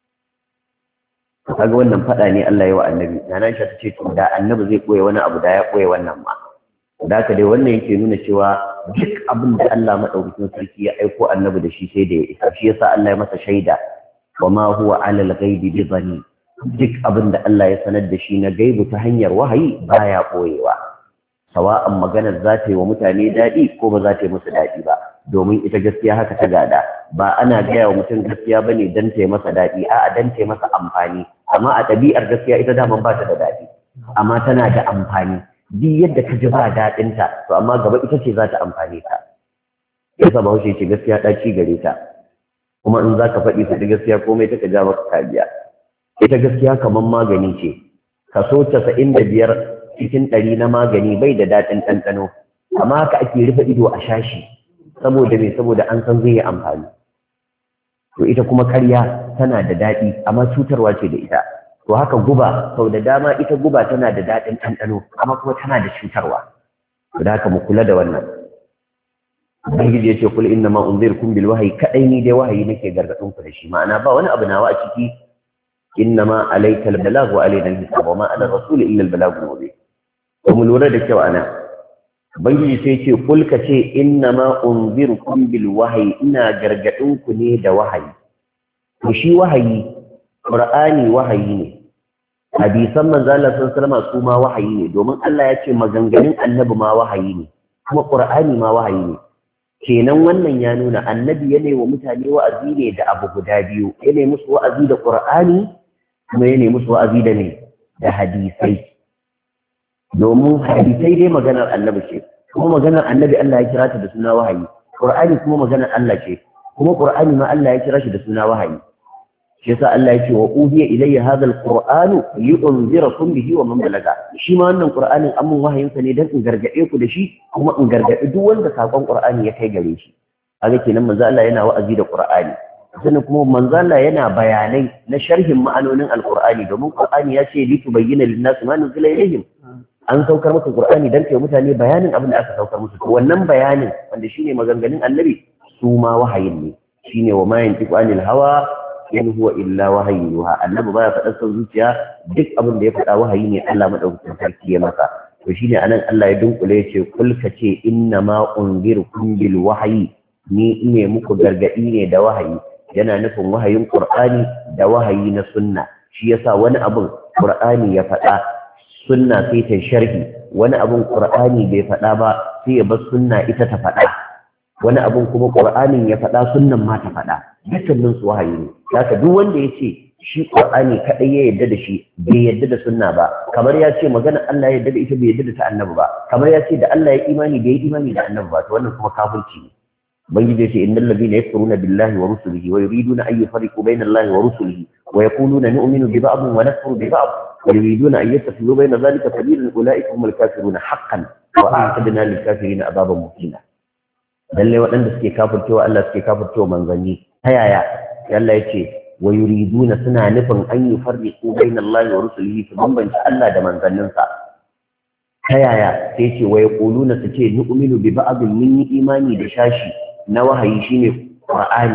kaga wannan fada ne Allah ya wa annabi nana Aisha tace to da annabi zai koye wani abu da ya koye wannan ma da haka dai wannan yake nuna cewa duk abin da Allah madaukakin sarki ya aiko annabi da shi sai da ya isa shi yasa Allah ya masa shaida wama huwa ala al-ghaibi bi dhani duk abin da Allah ya sanar da shi na gaibu ta hanyar wahayi baya koyewa sawa'an maganar za ta yi wa mutane daɗi ko ba za ta yi musu daɗi ba domin ita gaskiya haka ta gada ba ana gaya wa mutum gaskiya bane dan ta yi masa daɗi a'a dan ta yi masa amfani amma a ɗabi'ar gaskiya ita daman ba ta da daɗi amma tana da amfani duk yadda ka ji ba daɗinta to amma gaba ita ce za ta amfane ka yasa Bahaushe ce gaskiya ɗaci gare ta kuma in za ka faɗi faɗi gaskiya komai ta ka ja maka kariya ita gaskiya kamar magani ce kaso casa'in da biyar cikin ɗari na magani bai da daɗin ɗanɗano amma haka ake rufe ido a shashi saboda me saboda an san zai yi amfani to ita kuma ƙarya tana da daɗi amma cutarwa ce da ita to haka guba sau da dama ita guba tana da daɗin ɗanɗano amma kuma tana da cutarwa to da haka mu kula da wannan ubangiji ya ce kul inna ma unzirkum bil wahyi kadai ni dai wahayi nake gargadin ku da shi ma'ana ba wani abu nawa a ciki inna ma alaykal balagh wa alayna al-hisab wa ma ala rasul illa al-balagh mubin ko mu lura da kyau ana ubangiji sai ce kul ka ce inna ma unzirkum bil wahyi ina gargadin ku ne da wahayi to shi wahayi qur'ani wahayi ne hadisan manzo Allah sallallahu alaihi wasallam su ma wahayi ne domin Allah ya ce maganganun annabi ma wahayi ne kuma qur'ani ma wahayi ne kenan wannan ya nuna annabi yana wa mutane wa'azi ne da abu guda biyu yana musu wa'azi da qur'ani kuma yana musu wa'azi da ne da hadisai domin hadisai dai maganar annabi ce kuma maganar annabi Allah ya kira ta da suna wahayi qur'ani kuma maganar Allah ce kuma qur'ani ma Allah ya kira shi da suna wahayi shi yasa Allah ya ce wa uhiya ilayya hadha alqur'anu liunzirakum bihi wa man balaga shi ma wannan qur'anin amun wahayin sa ne dan in gargade ku da shi kuma in gargade duk wanda sakon qur'ani ya kai gare shi kaga kenan manzo Allah yana wa'azi da qur'ani sannan kuma manzo Allah yana bayanai na sharhin ma'anonin alqur'ani domin qur'ani ya ce litubayyana lin-nasi ma nuzila ilayhim an saukar maka qur'ani dan kai mutane bayanin abin da aka saukar musu to wannan bayanin wanda shine maganganun annabi su ma wahayin ne shine wa ma yantiqu anil hawa in huwa illa wahayyuha annabi baya faɗa son zuciya duk abin da ya faɗa wahayi ne Allah madaukakin sarki ya masa to shine anan Allah ya dunkule ya ce kul ka ce inna ma unzirukum bil wahyi ni ne muku gargadi ne da wahayi yana nufin wahayin qur'ani da wahayi na sunna shi yasa wani abin qur'ani ya faɗa sunna sai ta sharhi wani abin qur'ani bai faɗa ba sai ya bar sunna ita ta faɗa wani abin kuma qur'anin ya faɗa sunnan ma ta faɗa dukkanin su wahayi ne haka duk wanda ya ce shi qur'ani kadai ya yadda da shi bai yadda da sunna ba kamar ya ce magana Allah ya yadda da ita bai yadda da ta annabi ba kamar ya ce da Allah ya imani bai yi imani da annabi ba to wannan kuma kafirci ne ubangiji yace innal ladina yakfuruna billahi wa rusulihi wa yuriduna an yufarriqu bayna allahi wa rusulihi wa yaquluna nu'minu bi ba'd wa nakfuru bi ba'd wa yuriduna an yattakhidhu bayna dhalika sabilan ulaika humul kafiruna haqqan wa a'tadna lil kafirina azaban muhina. lalle waɗanda suke kafircewa Allah suke kafircewa manzanni ta yaya Allah yace wa yuriduna suna nufin an yufarriqu bayna allahi wa rusulihi su bambance Allah da manzanninsa. ta yaya sai ce wa yaquluna su ce nu'minu bi ba'd min imani da shashi na wahayi shine Qur'ani,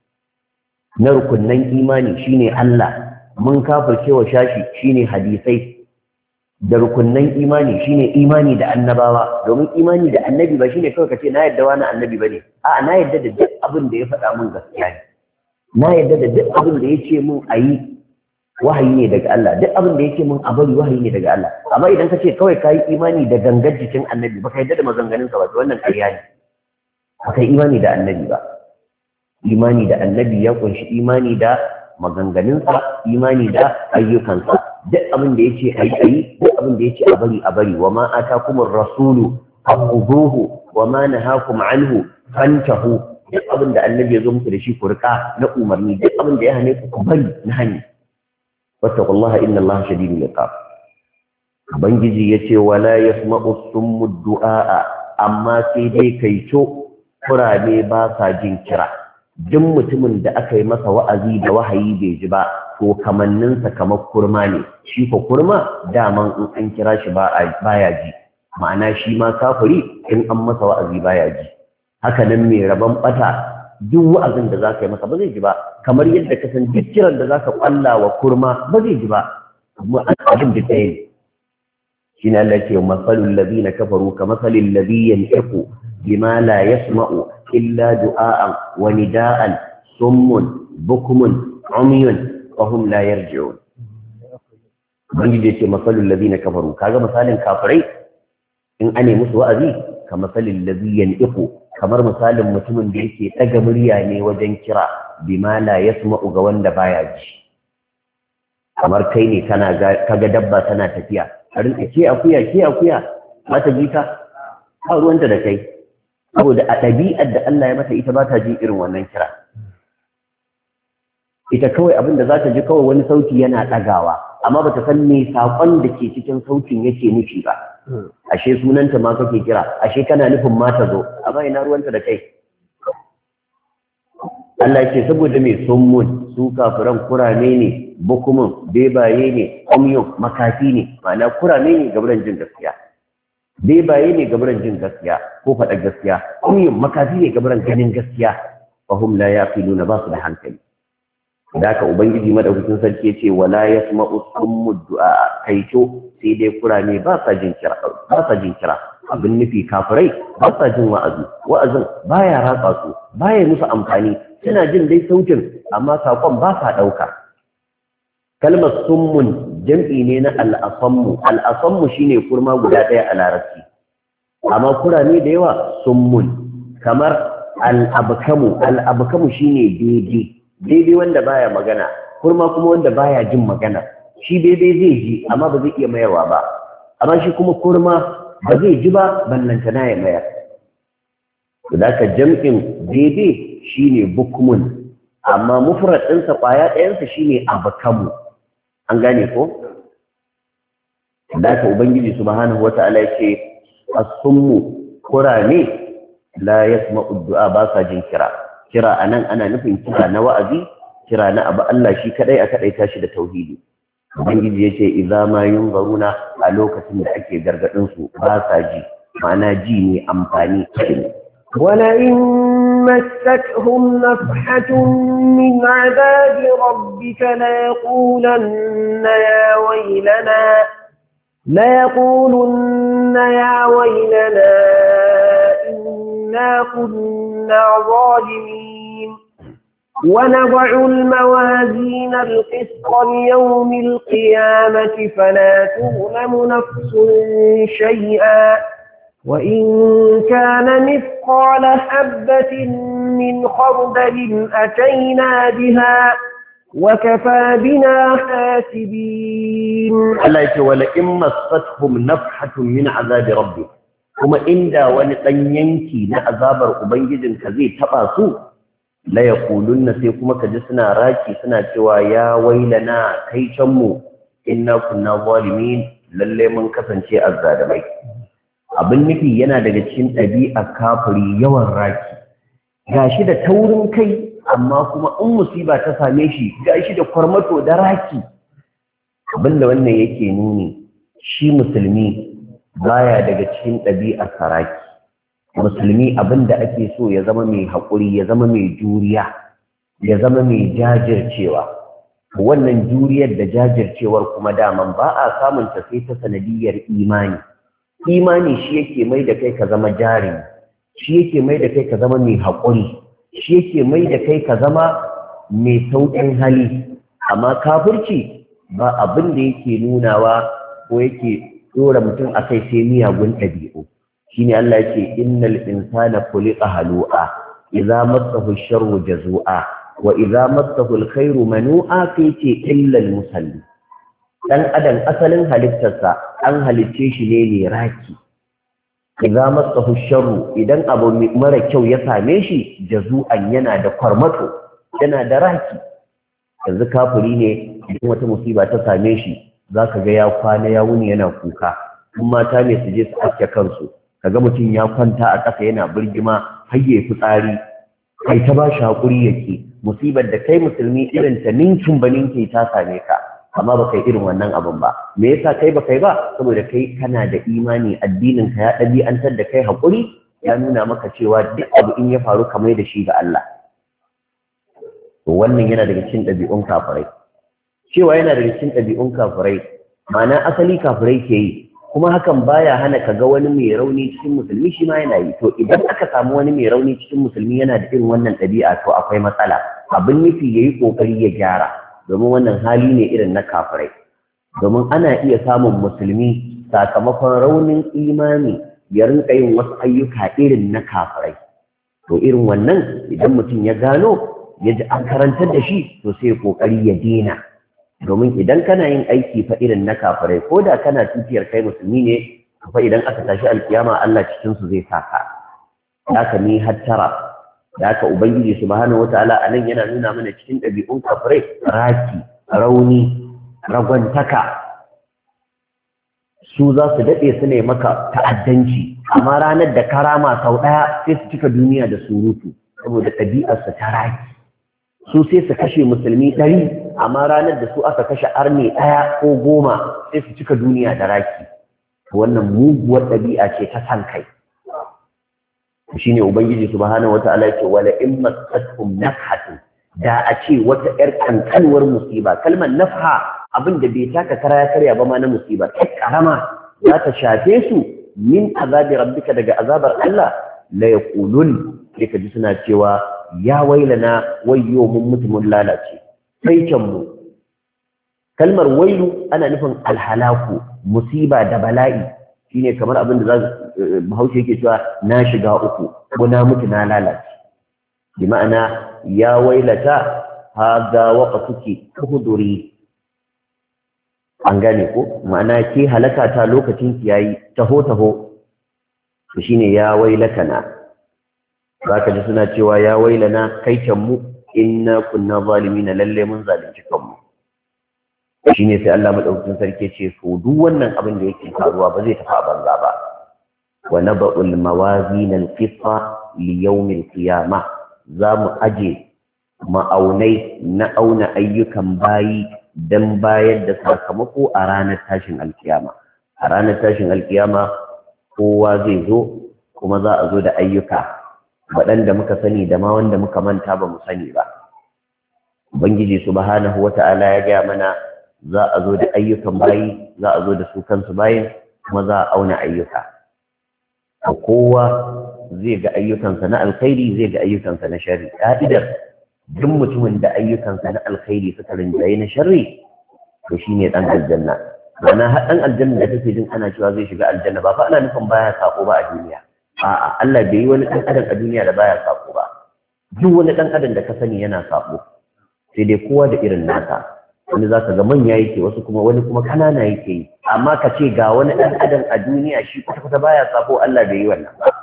na rukunnan imani shine Allah, mun kafircewa shashi shine hadisai, da rukunnan imani shine imani da annabawa. Domin imani da annabi ba shine kawai kace na yadda wani annabi bane, a'a na yadda da duk abin da ya faɗa mun gaskiya ne, na yadda da duk abin da yace mun ayi wahayi ne daga Allah, duk abin da yake mun a bari wahayi ne daga Allah. Amma idan kace kawai kai imani da gangar jikin annabi baka yadda da maganganun sa ba, wannan ƙarya ne. Akai imani da annabi ba. Imani da annabi ya kunshi imani da maganganunsa, imani da ayyukansa. Duk abin da yace ayi ayi, duk abin da yace a bari a bari. Wa ma atakumur rasulu fakhuduhu wa ma nahakum anhu fantahu. Duk abin da annabi ya zo muku da shi ku rika na umarni, duk abin da ya hane ku ku bari na hani. Wattaqullaha inna Allaha shadidul iqab. Ubangiji yace wala yasma'u summu du'a, amma sai dai kaico kurame ba sa jin kira. Duk mutumin da aka yi masa wa'azi da wahayi bai ji ba, to kamanninsa kamar kurma ne. Shi ko kurma daman in an kira shi baya ji, ma'ana shi ma kafiri in an masa wa'azi baya ji. Haka nan mai rabon bata, duk wa'azin da za ka yi masa ba zai ji ba, kamar yadda ka san duk kiran da za ka kwalla wa kurma ba zai ji ba, kuma abin da ta yi. Shi ne Allah ce masalul ladina kafaru ka masalil ladhi yanfiqu bima la yasma'u illa du'a'an wa nida'an summun bukmun umyun wa hum la yarji'un. Ubangiji ce masalul ladina kafaru, kaga misalin kafirai in ane musu wa'azi ka masalil ladhi yanfiqu, kamar misalin mutumin da yake daga murya ne wajen kira bima la yasma'u ga wanda baya ji. Kamar kai ne kana kaga dabba tana tafiya, a rinka ke akuya ke akuya mata ji ka ba ruwanta da kai, saboda a ɗabi'ar da Allah ya mata ita ba ta ji irin wannan kira. Ita kawai abin da za ta ji kawai wani sauti yana ɗagawa, amma ba ta san me saƙon da ke cikin sautin yake nufi ba. Ashe sunanta ma kake kira, ashe kana nufin ma ta zo, amma ina ruwanta da kai. Allah ce saboda me summun, su kafiran kurame ne, bukumun bebaye ne, umyun makafi ne, ma'ana kurame ne gaburan jin gaskiya. Bebaye ne gaburan jin gaskiya ko faɗa gaskiya, umyun makafi ne gaburan ganin gaskiya, fa hum la yaqiluna, ba su da hankali. Da haka ubangiji madaukakin sarki yace wala yasma'u summu du'a, kaito sai dai kurame ba sa jin kira, ba sa jin kira. Abin nufi kafirai ba sa jin wa'azi, wa'azin baya ratsa su, baya musu amfani, suna jin dai sautin amma sakon ba sa ɗauka. Kalmar summun jam'i ne na al'asammu, al'asammu shine kurma guda ɗaya a larabci, amma kurame da yawa summun. Kamar al'abkamu, al'abkamu shine daidai, daidai wanda baya magana, kurma kuma wanda baya jin magana. Shi daidai zai ji amma ba zai iya mayarwa ba, amma shi kuma kurma ba zai ji ba ballantana ya mayar. Da ka jam'in daidai shine bukmun, amma mufrad ɗinsa ƙwaya ɗayansa shine abkamu. An gane ko? Da ka ubangiji subhanahu wata'ala yace as-summu kurane la yasma'u du'a, ba sa jin kira. Kira anan ana nufin kira na wa'azi, kira na abu Allah shi kadai a kadai tashi da tauhidi. Ubangiji yace idza ma yunzaruna, a lokacin da ake gargadin su ba sa ji, ma'ana ji ne amfani. ولئن مستهم نفحة من عذاب ربك ليقولن يا ويلنا ليقولن يا ويلنا إنا كنا ظالمين ونضع الموازين القسط ليوم القيامة فلا تظلم نفس شيئا وإن كان مثقال حبة من خردل أتينا بها وكفى بنا حاسبين. الله يقول ولئن مستهم نفحة من عذاب ربك، kuma inda wani ɗan yanki na azabar ubangijinka zai taɓa su la yaqulunna sai kuma kaji suna raki suna cewa ya wailana kai can mu inna kunna zalimin lalle mun kasance azzalimai. Abin nufi yana daga cikin ɗabi'ar kafiri yawan raki, gashi da taurin kai amma kuma in musiba ta same shi gashi da kwarmato da raki. Abinda wannan yake nuni shi musulmi baya daga cikin ɗabi'ar saraki. Musulmi abinda ake so ya zama mai haƙuri, ya zama mai juriya, ya zama mai jajircewa. Wannan juriyar da jajircewar kuma daman ba a samun ta sai ta sanadiyar imani. Imani shi yake mai da kai ka zama jarumi, shi yake mai da kai ka zama mai haƙuri, shi yake mai da kai ka zama mai sauƙin hali. Amma kafirci ba abin da yake nunawa ko yake ɗora mutum a kai sai miyagun ɗabi'u. Shine Allah yake innal insana khuliqa halu'a idza massahu ash-sharru jazu'a wa idza massahu al-khairu manu'a fi illa al-musalli. Dan adam asalin halittarsa an halicce shi ne ne raki. Idza massahu ash-sharru idan abu mara kyau ya same shi jazu'an yana da kwarmato, yana da raki. Yanzu kafiri ne idan wata musiba ta same shi zaka ga ya kwana ya wuni yana kuka. Kuma mata ne su je su aske kansu, kaga mutum ya kwanta a ƙasa yana birgima har ya fitsari, kai ta ba shi haƙuri yake. Musibar da kai musulmi irin ta ninkin ba ninki ta same ka, amma ba kai irin wannan abin ba. Me yasa kai ba kai ba? Saboda kai kana da imani, addinin ka ya ɗabi'antar da kai haƙuri, ya nuna maka cewa duk abu in ya faru ka mai da shi ga Allah. To wannan yana daga cikin ɗabi'un kafirai. Cewa yana daga cikin ɗabi'un kafirai, ma'ana asali kafirai ke yi. Kuma hakan baya hana ka ga wani mai rauni cikin musulmi shi ma yana yi. To idan aka samu wani mai rauni cikin musulmi yana da irin wannan ɗabi'a to akwai matsala. Abin nufi yayi kokari ya gyara, domin wannan hali ne irin na kafirai. Domin ana iya samun musulmi sakamakon raunin imani ya rinka yin wasu ayyuka irin na kafirai. To irin wannan idan mutum ya gano ya ji an karantar da shi to sai kokari ya dena. Domin idan kana yin aiki fa irin na kafirai ko da kana tutiyar kai musulmi ne, fa idan aka tashi alkiyama Allah cikin su zai saka. Haka ni hattara, da haka ubangiji subhanahu wataala anan yana nuna mana cikin ɗabi'un kafirai raki, rauni, ragwantaka. Su za su daɗe su ne maka ta'addanci, amma ranar da karama sau ɗaya sai su cika duniya da surutu saboda ɗabi'arsa ta raki. Su sai su kashe musulmi ɗari, amma ranar da su aka kashe arne ɗaya ko goma sai su cika duniya da raki. Wannan muguwar ɗabi'a ce ta san kai. Shi ne Ubangiji subhanahu wata'ala ya ce wala in masatkum nafhatun, da a ce wata ƴar kankanuwar musiba, kalmar nafha abin da bai taka kara ya karya ba ma na musiba, ƴar karama za ta shafe su min azabi rabbika daga azabar Allah, la yaqulun sai ka ji suna cewa ya wailana wayyo mun mutu mun lalace. Sai mu kalmar wailu ana nufin alhalaku, musiba da bala'i. Shine kamar abin da Bahaushe yake cewa na shiga uku ko na mutu na lalace. Bi ma'ana ya wailata haga waqtuki huduri. An gane ko? Ma'ana ke halaka ta lokacin ki yayi, taho taho. To shine ya wailatana. Zaka ji suna cewa ya wailana kai mu inna kunna zalimin, lalle mun zalunci kanmu. Shine sai Allah madaukakin sarki ce to duk wannan abin da yake faruwa ba zai tafi a banza ba. Wa naba'ul mawazin al-qisṭa li yawm al-qiyamah, za mu aje ma'aunai na auna ayyukan bayi dan bayar da sakamako a ranar tashin alkiyama. A ranar tashin alkiyama kowa zai zo kuma za a zo da ayyuka waɗanda muka sani da ma wanda muka manta ba mu sani ba. Ubangiji subhanahu wata'ala ya gaya mana za a zo da ayyukan bayi, za a zo da su kansu bayin, kuma za a auna ayyuka. Kowa zai ga ayyukansa na alkhairi, zai ga ayyukansa na sharri. Ka'idar duk mutumin da ayyukansa na alkhairi suka rinjaye na sharri to shine dan aljanna. Ma'ana har dan aljanna da kake jin ana cewa zai shiga aljanna ba fa ana nufin baya sako ba a duniya. A'a, Allah bai yi wani ɗan adam a duniya da baya sako ba. Duk wani ɗan adam da ka sani yana sako, sai dai kowa da irin nasa. wani za ka ga manya yake wasu kuma wani kuma kanana yake yi amma ka ce ga wani ɗan adam a duniya shi kwata-kwata baya sabo Allah bai yi wannan ba.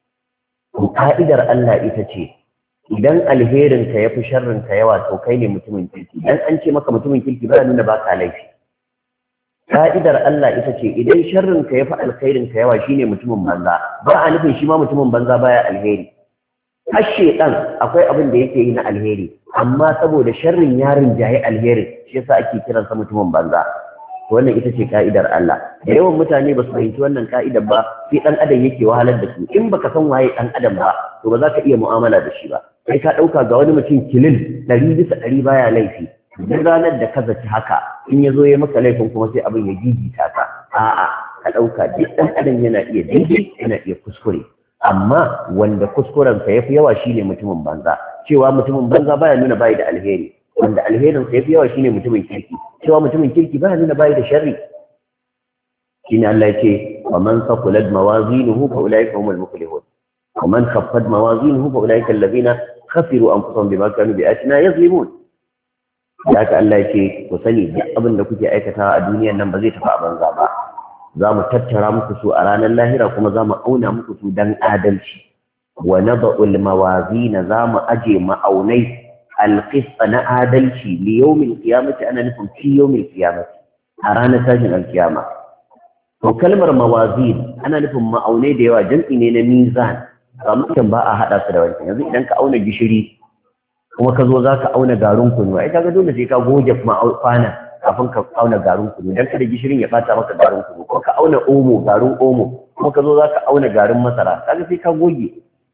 Ka'idar Allah ita ce idan alherin ka yafi sharrin ka yawa to kai ne mutumin kirki, dan an ce maka mutumin kirki ba nuna ba ka laifi. Ka'idar Allah ita ce idan sharrin ka yafi alkhairin ka yawa shine mutumin banza, ba a nufin shi ma mutumin banza baya alheri. Har shedan akwai abin da yake yi na alheri amma saboda sharrin yarin jaye alherin shi yasa ake kiransa mutumin banza. Wannan ita ce ka'idar Allah. Da yawan mutane ba su fahimci wannan ka'idar ba sai dan adam yake wahalar da su. In baka san waye dan adam ba to ba za ka iya mu'amala da shi ba. Kai ka dauka ga wani mutum kilin ɗari bisa ɗari baya laifi. Duk ranar da ka zaci haka in ya zo ya maka laifin kuma sai abin ya gigita ka. A'a ka dauka duk dan adam yana iya daidai yana iya kuskure. Amma wanda kuskuren sa yafi yawa shine mutumin banza. Cewa mutumin banza baya nuna bai da alheri. Wanda alherin sa yafi yawa shine mutumin kirki. Cewa mutumin kirki baya nuna bai da sharri. Shine Allah yake wa man saqulat mawazinuhu fa ulaika humul muflihun. Wa man khaffat mawazinuhu fa ulaika alladhina khasiru anfusahum bima kanu bi ayatina yazlimun. Haka Allah yake ku sani duk abin da kuke aikatawa a duniyar nan ba zai tafi a banza ba. Za mu tattara muku su a ranar lahira kuma za mu auna muku su dan adalci. Wa nada'ul mawazina za mu aje ma'aunai alqista na adalci li yawmil qiyamati ana nufin fi yawmil qiyamati a ranar tashin alkiyama. To kalmar mawazin ana nufin ma'aunai da yawa jam'i ne na mizan ba mutum ba a hada su da wancan. Yanzu idan ka auna gishiri kuma ka zo za ka auna garin kunu ai kaga dole sai ka goge kwana kafin ka auna garin kunu dan kada gishirin ya bata maka garin kunu, ko ka auna omo garin omo kuma ka zo za ka auna garin masara kaga sai ka goge.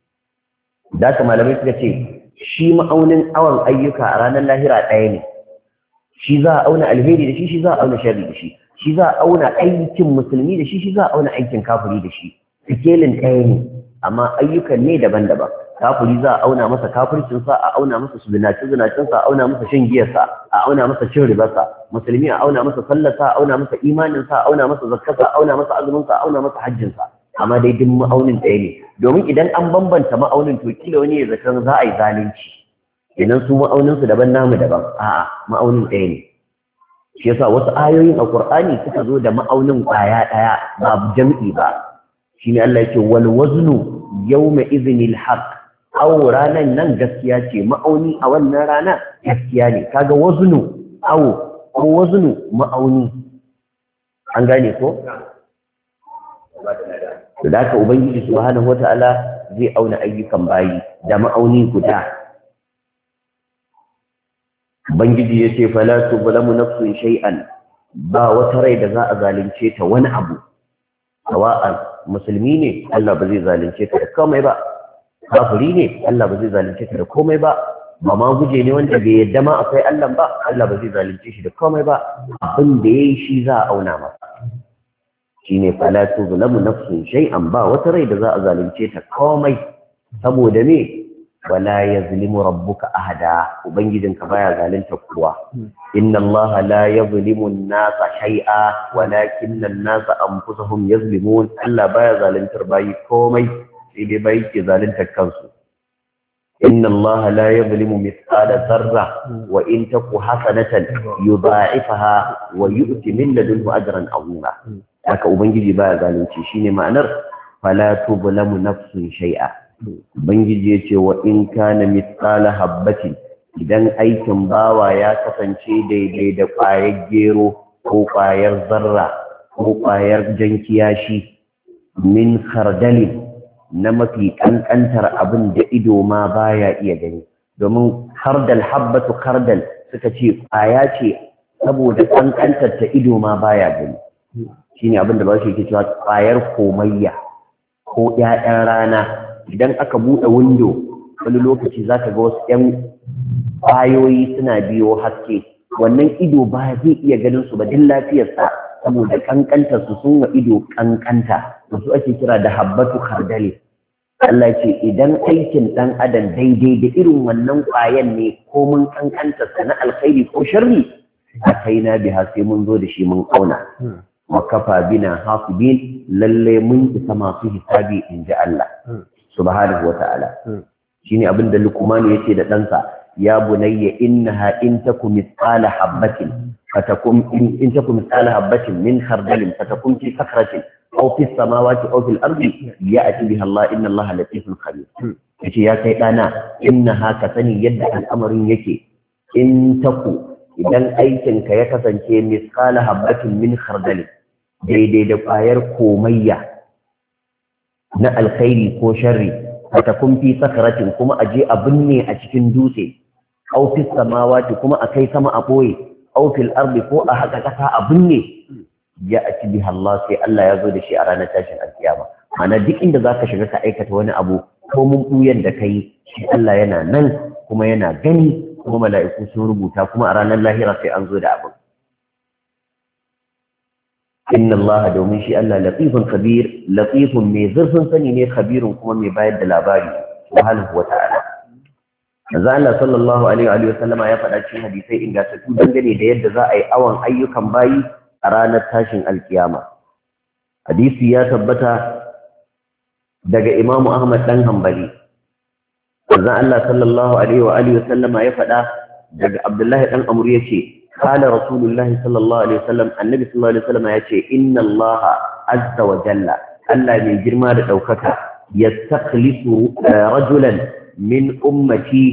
Da haka malamai suka ce shi ma'aunin awon ayyuka a ranar lahira ɗaya ne. Shi za a auna alheri da shi, shi za a auna sharri da shi, shi za a auna aikin musulmi da shi, shi za a auna aikin kafiri da shi. Sikelin ɗaya ne amma ayyukan ne daban-daban. Kafiri za a auna masa kafircinsa, a auna masa zinace-zinacensa, a auna masa shan giyarsa, a auna masa cin ribarsa. Musulmi a auna masa sallarsa, a auna masa imaninsa, a auna masa zakkarsa, a auna masa azuminsa, a auna masa hajjinsa. Amma dai duk ma'aunin ɗaya ne. Domin idan an bambanta ma'aunin to kila wani ya zaton za a yi zalunci. Idan su ma'auninsu daban namu daban. A'a ma'aunin ɗaya ne. Shi yasa wasu ayoyin a Qur'ani suka zo da ma'aunin ƙwaya ɗaya ba jam'i ba. Shine Allah yake wal waznu yawma idhnil haqq. Aw ranan nan gaskiya ce, ma'auni a wannan rana gaskiya ne. Kaga waznu aw ko waznu ma'auni. An gane ko? To da haka Ubangiji subhanahu wata'ala zai auna ayyukan bayi da ma'auni guda. Ubangiji ya ce fala tuzlamu nafsun shay'an, ba wata rai da za a zalunce ta wani abu. Sawa'an musulmi ne Allah ba zai zalunce ta da komai ba, kafiri ne Allah ba zai zalunce ta da komai ba, ba ma guje ne wanda bai yadda ma akwai Allah ba Allah ba zai zalunce shi da komai ba. Abin da yayi shi za a auna masa. Shine fala tuzlamu nafsun shay'an, ba wata rai da za a zalunce ta komai. Saboda me wala yazlimu rabbuka ahada, ubangijinka baya zalunta kowa. Inna allaha la yazlimu an-nasa shay'a walakinna an-nasa anfusahum yazlimun. Allah baya zaluntar bayi komai sai dai bayi ke zaluntar kansu. Inna allaha la yazlimu mithqala dharra wa in taku hasanatan yudha'ifaha wa yu'ti min ladunhu ajran 'azima. Haka ubangiji baya zalunci, shine ma'anar fala tuzlamu nafsun shay'a. Ubangiji yace wa in kana mithqala habbatin, idan aikin bawa ya kasance daidai da ƙwayar gero ko ƙwayar zarra ko ƙwayar jan kiyashi, min khardalin, na mafi kankantar abin da ido ma baya iya gani. Domin khardal habbatu khardal suka ce ƙwaya ce saboda kankantar ta ido ma baya gani. Shine abin da ba shi yake cewa ƙwayar komayya ko ƴaƴan rana. Idan aka buɗe windo wani lokaci za ka ga wasu ƴan ƙwayoyi suna biyo haske, wannan ido ba zai iya ganin su ba duk lafiyarsa saboda ƙanƙantar su sun wa ido ƙanƙanta, da su ake kira da habbatu khardali. Allah ce idan aikin ɗan adam daidai da irin wannan ƙwayan ne ko mun ƙanƙantarsa na alkhairi ko sharri, a kai na biha sai mun zo da shi mun auna. Wa kafa bina hasibin, lalle mun isa masu hisabi in ji Allah subhanahu wata'ala. Shine abin da Luqman yace da ɗansa, ya bunayya innaha in takum mithqala habatin fatakum in takum mithqala habatin min khardalin fatakum fi sakratin aw fi samawati aw fil ardi ya'ti biha Allah inna Allah latifun khabir. yace ya kai dana innaha ka sani yadda al'amarin yake in taku idan aikin ka ya kasance mithqala habatin min khardalin daidai da kwayar komayya na alkhairi ko sharri fatakun fi sakaratin kuma aje a binne a cikin dutse aw fi samawati kuma a kai sama a boye aw fil ardi ko a haka kasa a binne ya ati biha Allah sai Allah ya zo da shi a ranar tashin alkiyama. Ana duk inda zaka shiga ka aikata wani abu ko mun buyan da kai shi Allah yana nan kuma yana gani kuma mala'iku sun rubuta kuma a ranar lahira sai an zo da abu. inna Allah domin shi Allah latifun kabir latifun mai zurfin sani ne kabirun kuma mai bayar da labari subhanahu wa ta'ala. Manzo Allah sallallahu alaihi wa sallama ya faɗa cikin hadisai ingantattu dangane da yadda za a yi awon ayyukan bayi a ranar tashin alkiyama. Hadisi ya tabbata daga Imam Ahmad dan Hanbali. Manzo Allah sallallahu alaihi wa sallama ya faɗa daga Abdullahi dan Amr yace قال رسول الله صلى الله عليه وسلم النبي صلى الله عليه وسلم يقول إن الله عز وجل ألا من جرما دوكك يستخلص رجلا من أمتي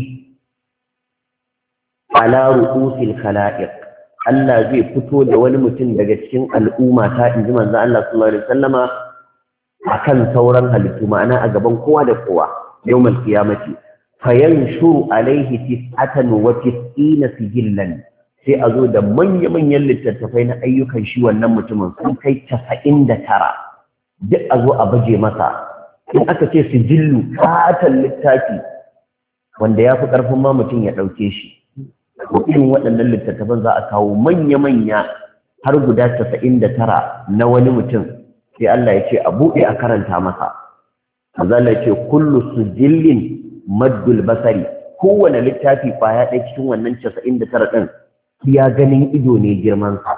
على رؤوس الخلائق ألا زي فتو دول متن دقشن الأمة تائن زمان ذا الله صلى الله عليه وسلم أكن ثورا هلتو معنا أقبان قوة لقوة يوم القيامة فينشر عليه تسعة وتسعين سجلا sai a zo da manya-manyan littattafai na ayyukan shi wannan mutumin sun kai casa'in da tara duk a zo a baje masa. In aka ce su jillu katon littafi wanda ya fi ƙarfin ma mutum ya ɗauke shi, irin waɗannan littattafan za a kawo manya-manya har guda casa'in da tara na wani mutum sai Allah ya ce a buɗe a karanta masa. Allah ya ce kullu sujillin maddul basari, kowane littafi kwaya ɗaya cikin wannan casa'in da tara ɗin ya ganin ido ne girmansa.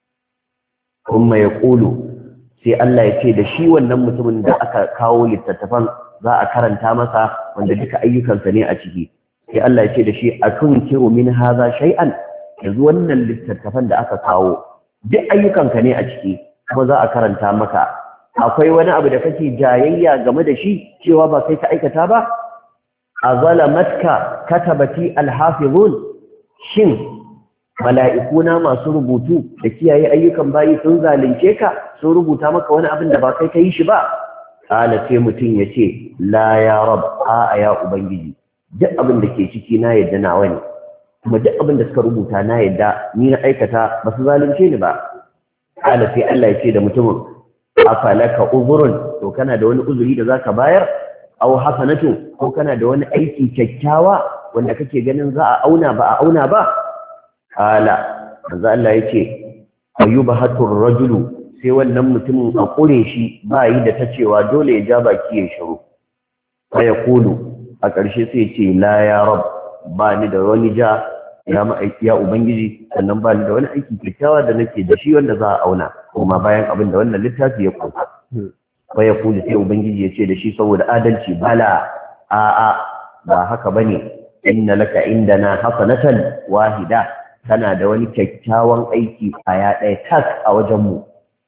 Kuma ya ƙulu sai Allah ya ce da shi wannan mutumin da aka kawo littattafan za a karanta masa wanda duka ayyukansa ne a ciki. Sai Allah ya ce da shi a tunkiru min haza shay'an, yanzu wannan littattafan da aka kawo duk ayyukanka ne a ciki kuma za a karanta maka. Akwai wani abu da kake jayayya game da shi cewa ba kai ka aikata ba? A zalamatka katabati alhafizun, shin mala'ikuna masu rubutu da kiyaye ayyukan bayi sun zalunce ka sun rubuta maka wani abin da ba kai ka yi shi ba? Ƙala sai mutum ya ce la ya rab a ya ubangiji duk abin da ke ciki na yadda nawa ne kuma duk abin da suka rubuta na yadda ni na aikata ba su zalunce ni ba. Ƙala sai Allah ya ce da mutumin afalaka uzurun, to kana da wani uzuri da zaka bayar? Aw hasanatu, ko kana da wani aiki kyakkyawa wanda kake ganin za a auna ba a auna ba? Kala, manzo Allah yace ayyuba hatur rajulu, sai wannan mutumin a kure shi ba yi da ta cewa dole ya ja baki ya shiru. Fa yaqulu, a ƙarshe sai ya ce la ya rab, ba ni da wani ja ya ma'aiki ya ubangiji, sannan ba ni da wani aiki kyakkyawa da nake da shi wanda za a auna kuma bayan abin da wannan littafi ya kosa. Fa yaqulu sai ubangiji ya ce da shi saboda adalci, bala a a ba haka bane, inna laka indana hasanatan wahida, kana da wani kyakkyawan aiki kwaya ɗaya tas a wajenmu.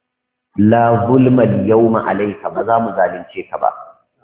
La zulmal yawma alayka, ba za mu zalunce ka ba.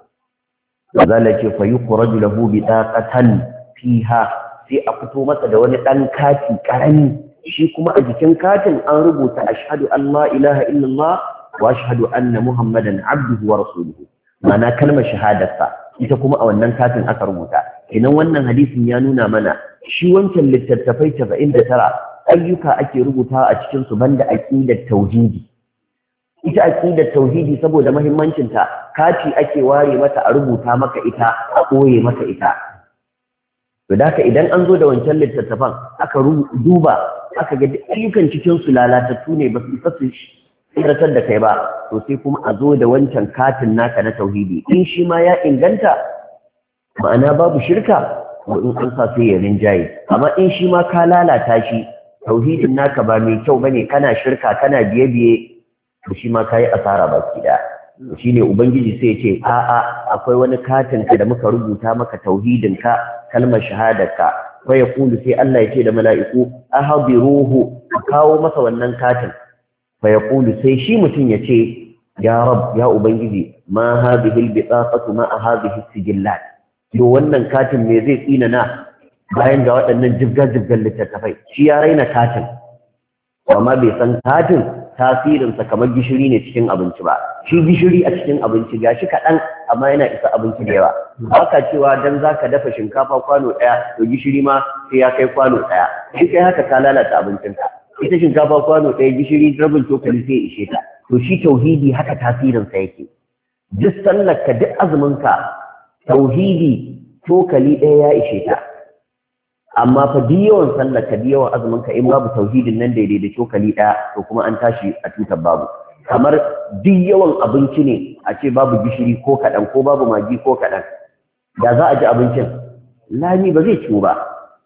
Zalla ce fa yukhraju lahu bidaqatan fiha, sai a fito masa da wani ɗan kati karami, shi kuma a jikin katin an rubuta ashhadu an la ilaha illallah wa ashhadu anna muhammadan abduhu wa rasuluhu, ma'ana kalmar shahadarsa ita kuma a wannan katin aka rubuta. Idan wannan hadisin ya nuna mana shi wancan littattafai saba'in da tara ayyuka ake rubuta a cikin su banda aqidar tauhidi. Ita aqidar tauhidi saboda muhimmancin ta kati ake ware mata a rubuta maka ita a koye maka ita. To da haka idan an zo da wancan littattafan aka duba aka ga ayyukan cikin su lalatattu ne ba su isa su tsiratar da kai ba, to sai kuma a zo da wancan katin naka na tauhidi in shi ma ya inganta, ma'ana babu shirka, ko in an sa sai ya rinjaye. Amma in shi ma ka lalata shi, tauhidin naka ba mai kyau bane, kana shirka kana biye-biye, to shi ma kayi asara baki da. Shi ne ubangiji sai ya ce a'a akwai wani katin ka da muka rubuta maka tauhidin ka, kalmar shahadar ka, fa yaqulu sai Allah ya ce da mala'iku ahdiruhu kawo masa wannan katin fa yaqulu sai shi mutum ya ce ya rab ya ubangiji ma hadhihi albitaqatu ma hadhihi sijillat yo wannan katin me zai tsina na bayan ga waɗannan jibga-jibgan littattafai shi ya raina katin amma bai san katin tasirinsa kamar gishiri ne cikin abinci ba shi gishiri a cikin abinci gashi kaɗan amma yana isa abinci da yawa haka cewa dan zaka dafa shinkafa kwano ɗaya to gishiri ma sai ya kai kwano ɗaya in kai haka ka lalata abincinka ita shinkafa kwano ɗaya gishiri rabin cokali sai ya ishe ta to shi tauhidi haka tasirinsa yake duk sallarka duk azuminka tauhidi cokali ɗaya ya ishe ta amma fa duk yawan sallar ka duk yawan azumin ka in babu tauhidin nan daidai da cokali ɗaya to kuma an tashi a tutar babu kamar duk yawan abinci ne a ce babu gishiri ko kaɗan ko babu magi ko kaɗan da za a ji abincin lami ba zai ciwo ba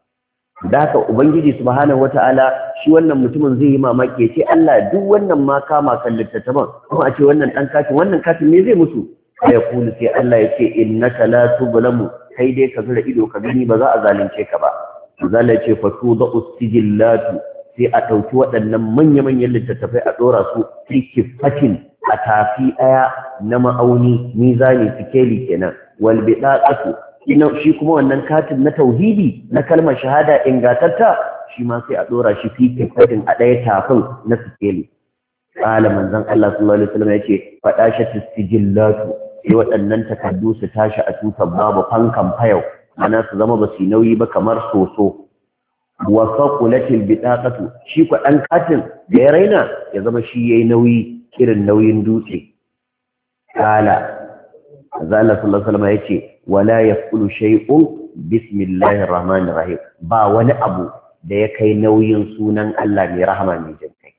da haka ubangiji subhanahu wata'ala shi wannan mutumin zai yi mamaki ya ce Allah duk wannan ma kama kan littattafan kuma a ce wannan ɗan katin wannan katin me zai mutu ya kulu sai Allah ya ce innaka la tuzlamu kai dai ka zura ido ka gani ba za a zalunce ka ba zalla ce fa tu da ustijillatu sai a dauki waɗannan manya-manyan littattafai a dora su fi kifatin a tafi daya na ma'auni mizani sikeli kenan wal bidaqatu ina shi kuma wannan katin na tauhidi na kalmar shahada ingatatta shi ma sai a dora shi fi kifatin a daya tafin na sikeli qala manzon Allah sallallahu alaihi wasallam yace fada shi istijillatu sai waɗannan takardu su tashi a tutar babu fankan fayau ana su zama ba su nauyi ba kamar soso wa saqulatil bitaqatu shi ko dan katin da ya raina ya zama shi yayi nauyi irin nauyin dutse kala azalla sallallahu alaihi wasallam yace wala yaqulu shay'un bismillahir rahmanir rahim ba wani abu da ya kai nauyin sunan Allah mai rahama mai jinkai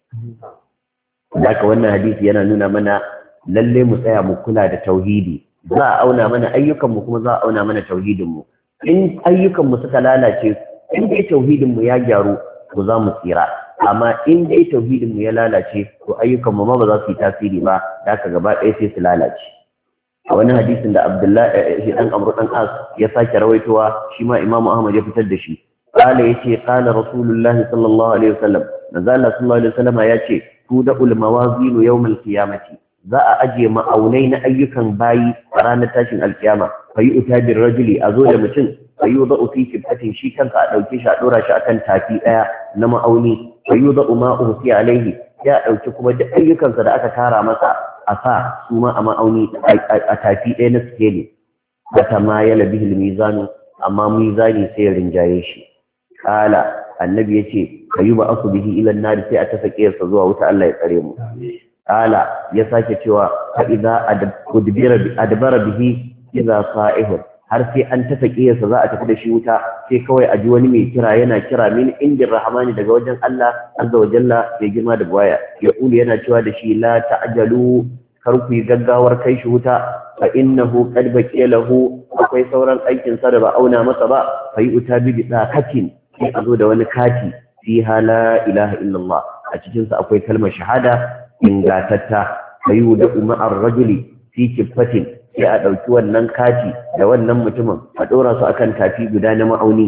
haka wannan hadisi yana nuna mana lalle mu tsaya mu kula da tauhidi za a auna mana ayyukanmu kuma za a auna mana tauhidinmu in ayyukanmu suka lalace in dai tauhidinmu ya gyaru to za mu tsira amma in dai tauhidinmu ya lalace to ayyukanmu ma ba za su yi tasiri ba da haka gaba ɗaya sai su lalace a wani hadisin da Abdullahi shi dan Amr dan As ya sake rawaitowa shi ma Imam Ahmad ya fitar da shi qala yace qala Rasulullahi sallallahu alaihi wasallam manzo Allah sallallahu alaihi wasallam yace tudul mawazin yawm al-qiyamati za a ajiye ma'aunai na ayyukan bayi a ranar tashin alkiyama fa yi uta bin rajuli a zo da mutum fa yi za'u fi kibtatin shi kanka a ɗauke shi a ɗora shi akan tafi ɗaya na ma'auni fa yi za'u ma'u fi alaihi ya ɗauki kuma duk ayyukansa da aka tara masa a sa su ma a ma'auni a tafi ɗaya na sikeli wata ma ya labi mizanu amma mizani sai ya rinjaye shi kala annabi ya ce ka yi ba asu bihi ilan nari sai a tafa ƙiyarsa zuwa wuta Allah ya tsare mu Ala ya sake cewa fa idza adbara bihi idza sa'ihun har sai an tafa kiyarsa za a tafi da shi wuta sai kawai a ji wani mai kira yana kira min indir rahmani daga wajen Allah azza wa jalla mai girma da baya ya kulu yana cewa da shi la ta'jalu kar ku yi gaggawar kai shi wuta fa innahu qad baqiya lahu akwai sauran aikin sa da ba auna masa ba fa yi uta bi katin sai a zo da wani kati fiha la ilaha illallah a cikin sa akwai kalmar shahada ingatatta ayu da umar rajuli fi kifatin sai a dauki wannan kati da wannan mutumin a dora su akan tafi guda na ma'auni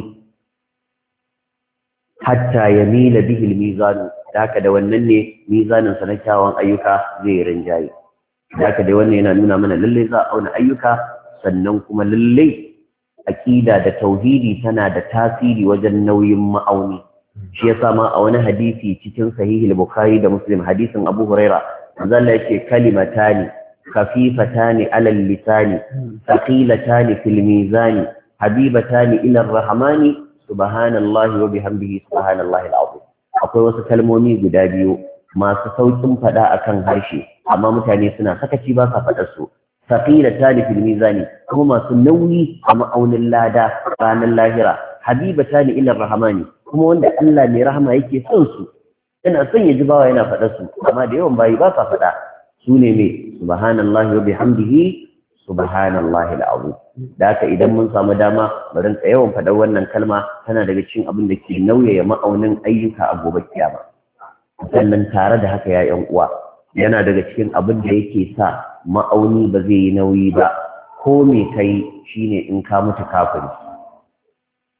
hatta yamila bihi almizan haka da wannan ne mizanin sa na kyawun ayyuka zai rinjaye haka da wannan yana nuna mana lalle za a auna ayyuka sannan kuma lalle aqida da tauhidi tana da tasiri wajen nauyin ma'auni shi yasa ma a wani hadisi cikin sahihi al-bukhari da muslim hadisin abu huraira zalla yake kalimatani khafifatani ala al-lisani thaqilatani fil mizani habibatani ila ar-rahmani subhanallahi wa bihamdihi subhanallahi al-azim akwai wasu kalmomi guda biyu masu saukin fada akan harshe amma mutane suna sakaci ba sa fadar su thaqilatani fil mizani kuma masu nauyi a ma'aunin lada ranar lahira habibatani ila ar-rahmani kuma wanda Allah mai rahama yake son su yana son ya ji bawa yana faɗa su amma da yawan bayi ba sa faɗa su ne mai subhanallahi wa bihamdihi subhanallahi al'azim da haka idan mun samu dama bari ka yawan faɗar wannan kalma tana daga cikin abin da ke nauyaya ma'aunin ayyuka a gobe kiyama sannan tare da haka ya yan uwa yana daga cikin abin da yake sa ma'auni ba zai yi nauyi ba ko me kai shine in ka mutu kafiri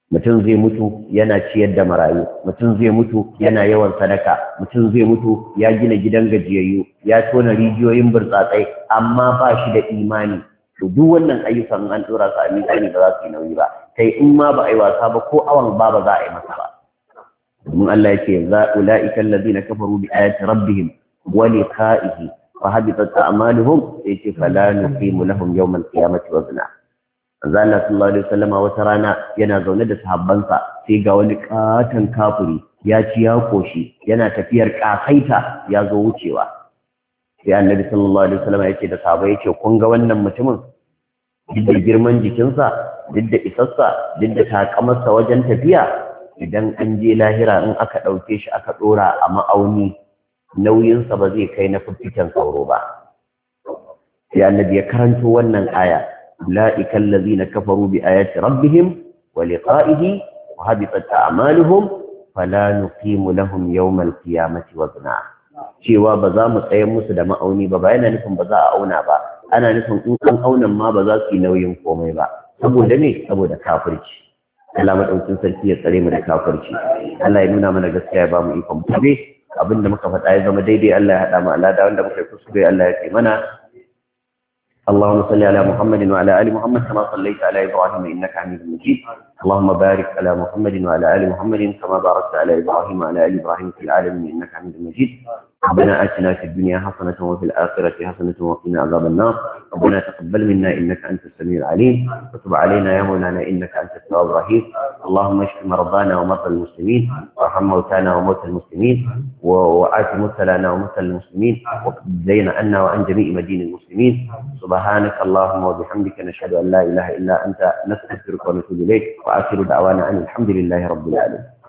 mutum zai mutu yana ciyar da marayu, mutum zai mutu yana yawan sadaka, mutum zai mutu ya gina gidan gajiyayyu, ya tona rijiyoyin burtsatsai, amma ba shi da imani. To duk wannan ayyukan an dora su a mizani ba za su yi nauyi ba, kai in ma ba a yi wasa ba ko awan ba ba za a yi masa ba. Domin Allah yake za ulaika allazina kafaru bi ayati rabbihim wa liqa'ihi fa habitat a'maluhum, yace fala nuqimu lahum yawmal qiyamati wazna. Manzo Allah sallallahu alaihi wasallam wata rana yana zaune da sahabbansa, sai ga wani katan kafiri ya ci ya koshi yana tafiyar kasaita ya zo wucewa. Sai Annabi sallallahu alaihi wasallam yake da sahabbai yake kun ga wannan mutumin, duk da girman jikinsa, duk da isassa, duk da takamarsa wajen tafiya, idan an je lahira in aka ɗauke shi aka ɗora a ma'auni, nauyinsa ba zai kai na fiffiken sauro ba. Sai Annabi ya karanto wannan aya, أولئك الذين كفروا بآيات ربهم ولقائه وهبطت أعمالهم فلا نقيم لهم يوم القيامة وزنا. cewa ba za mu tsayar musu da ma'auni ba ba yana nufin ba za a auna ba, ana nufin in an aunan ma ba za su yi nauyin komai ba. Saboda ne? Saboda kafirci. Allah madaukakin sarki ya tsare mu da kafirci. Allah ya nuna mana gaskiya ya ba mu ikon mutabe, abinda muka faɗa ya zama daidai Allah ya haɗa mu alada, wanda muka yi kuskure Allah ya kai mana. اللهم صل على محمد وعلى آل محمد كما صليت على إبراهيم إنك حميد مجيد. اللهم بارك على محمد وعلى آل محمد كما باركت على إبراهيم وعلى آل إبراهيم في العالمين إنك حميد مجيد. ربنا آتنا في الدنيا حسنة وفي الآخرة حسنة وقنا عذاب النار. ربنا تقبل منا إنك أنت السميع العليم، وتب علينا يا مولانا إنك أنت التواب الرحيم. اللهم اشف مرضانا ومرضى المسلمين، وارحم موتانا وموتى المسلمين، وآت مبتلانا ومبتلى المسلمين، وزين عنا وعن جميع مدين المسلمين. سبحانك اللهم وبحمدك نشهد أن لا إله إلا أنت، نستغفرك ونتوب إليك، وآخر دعوانا أن الحمد لله رب العالمين.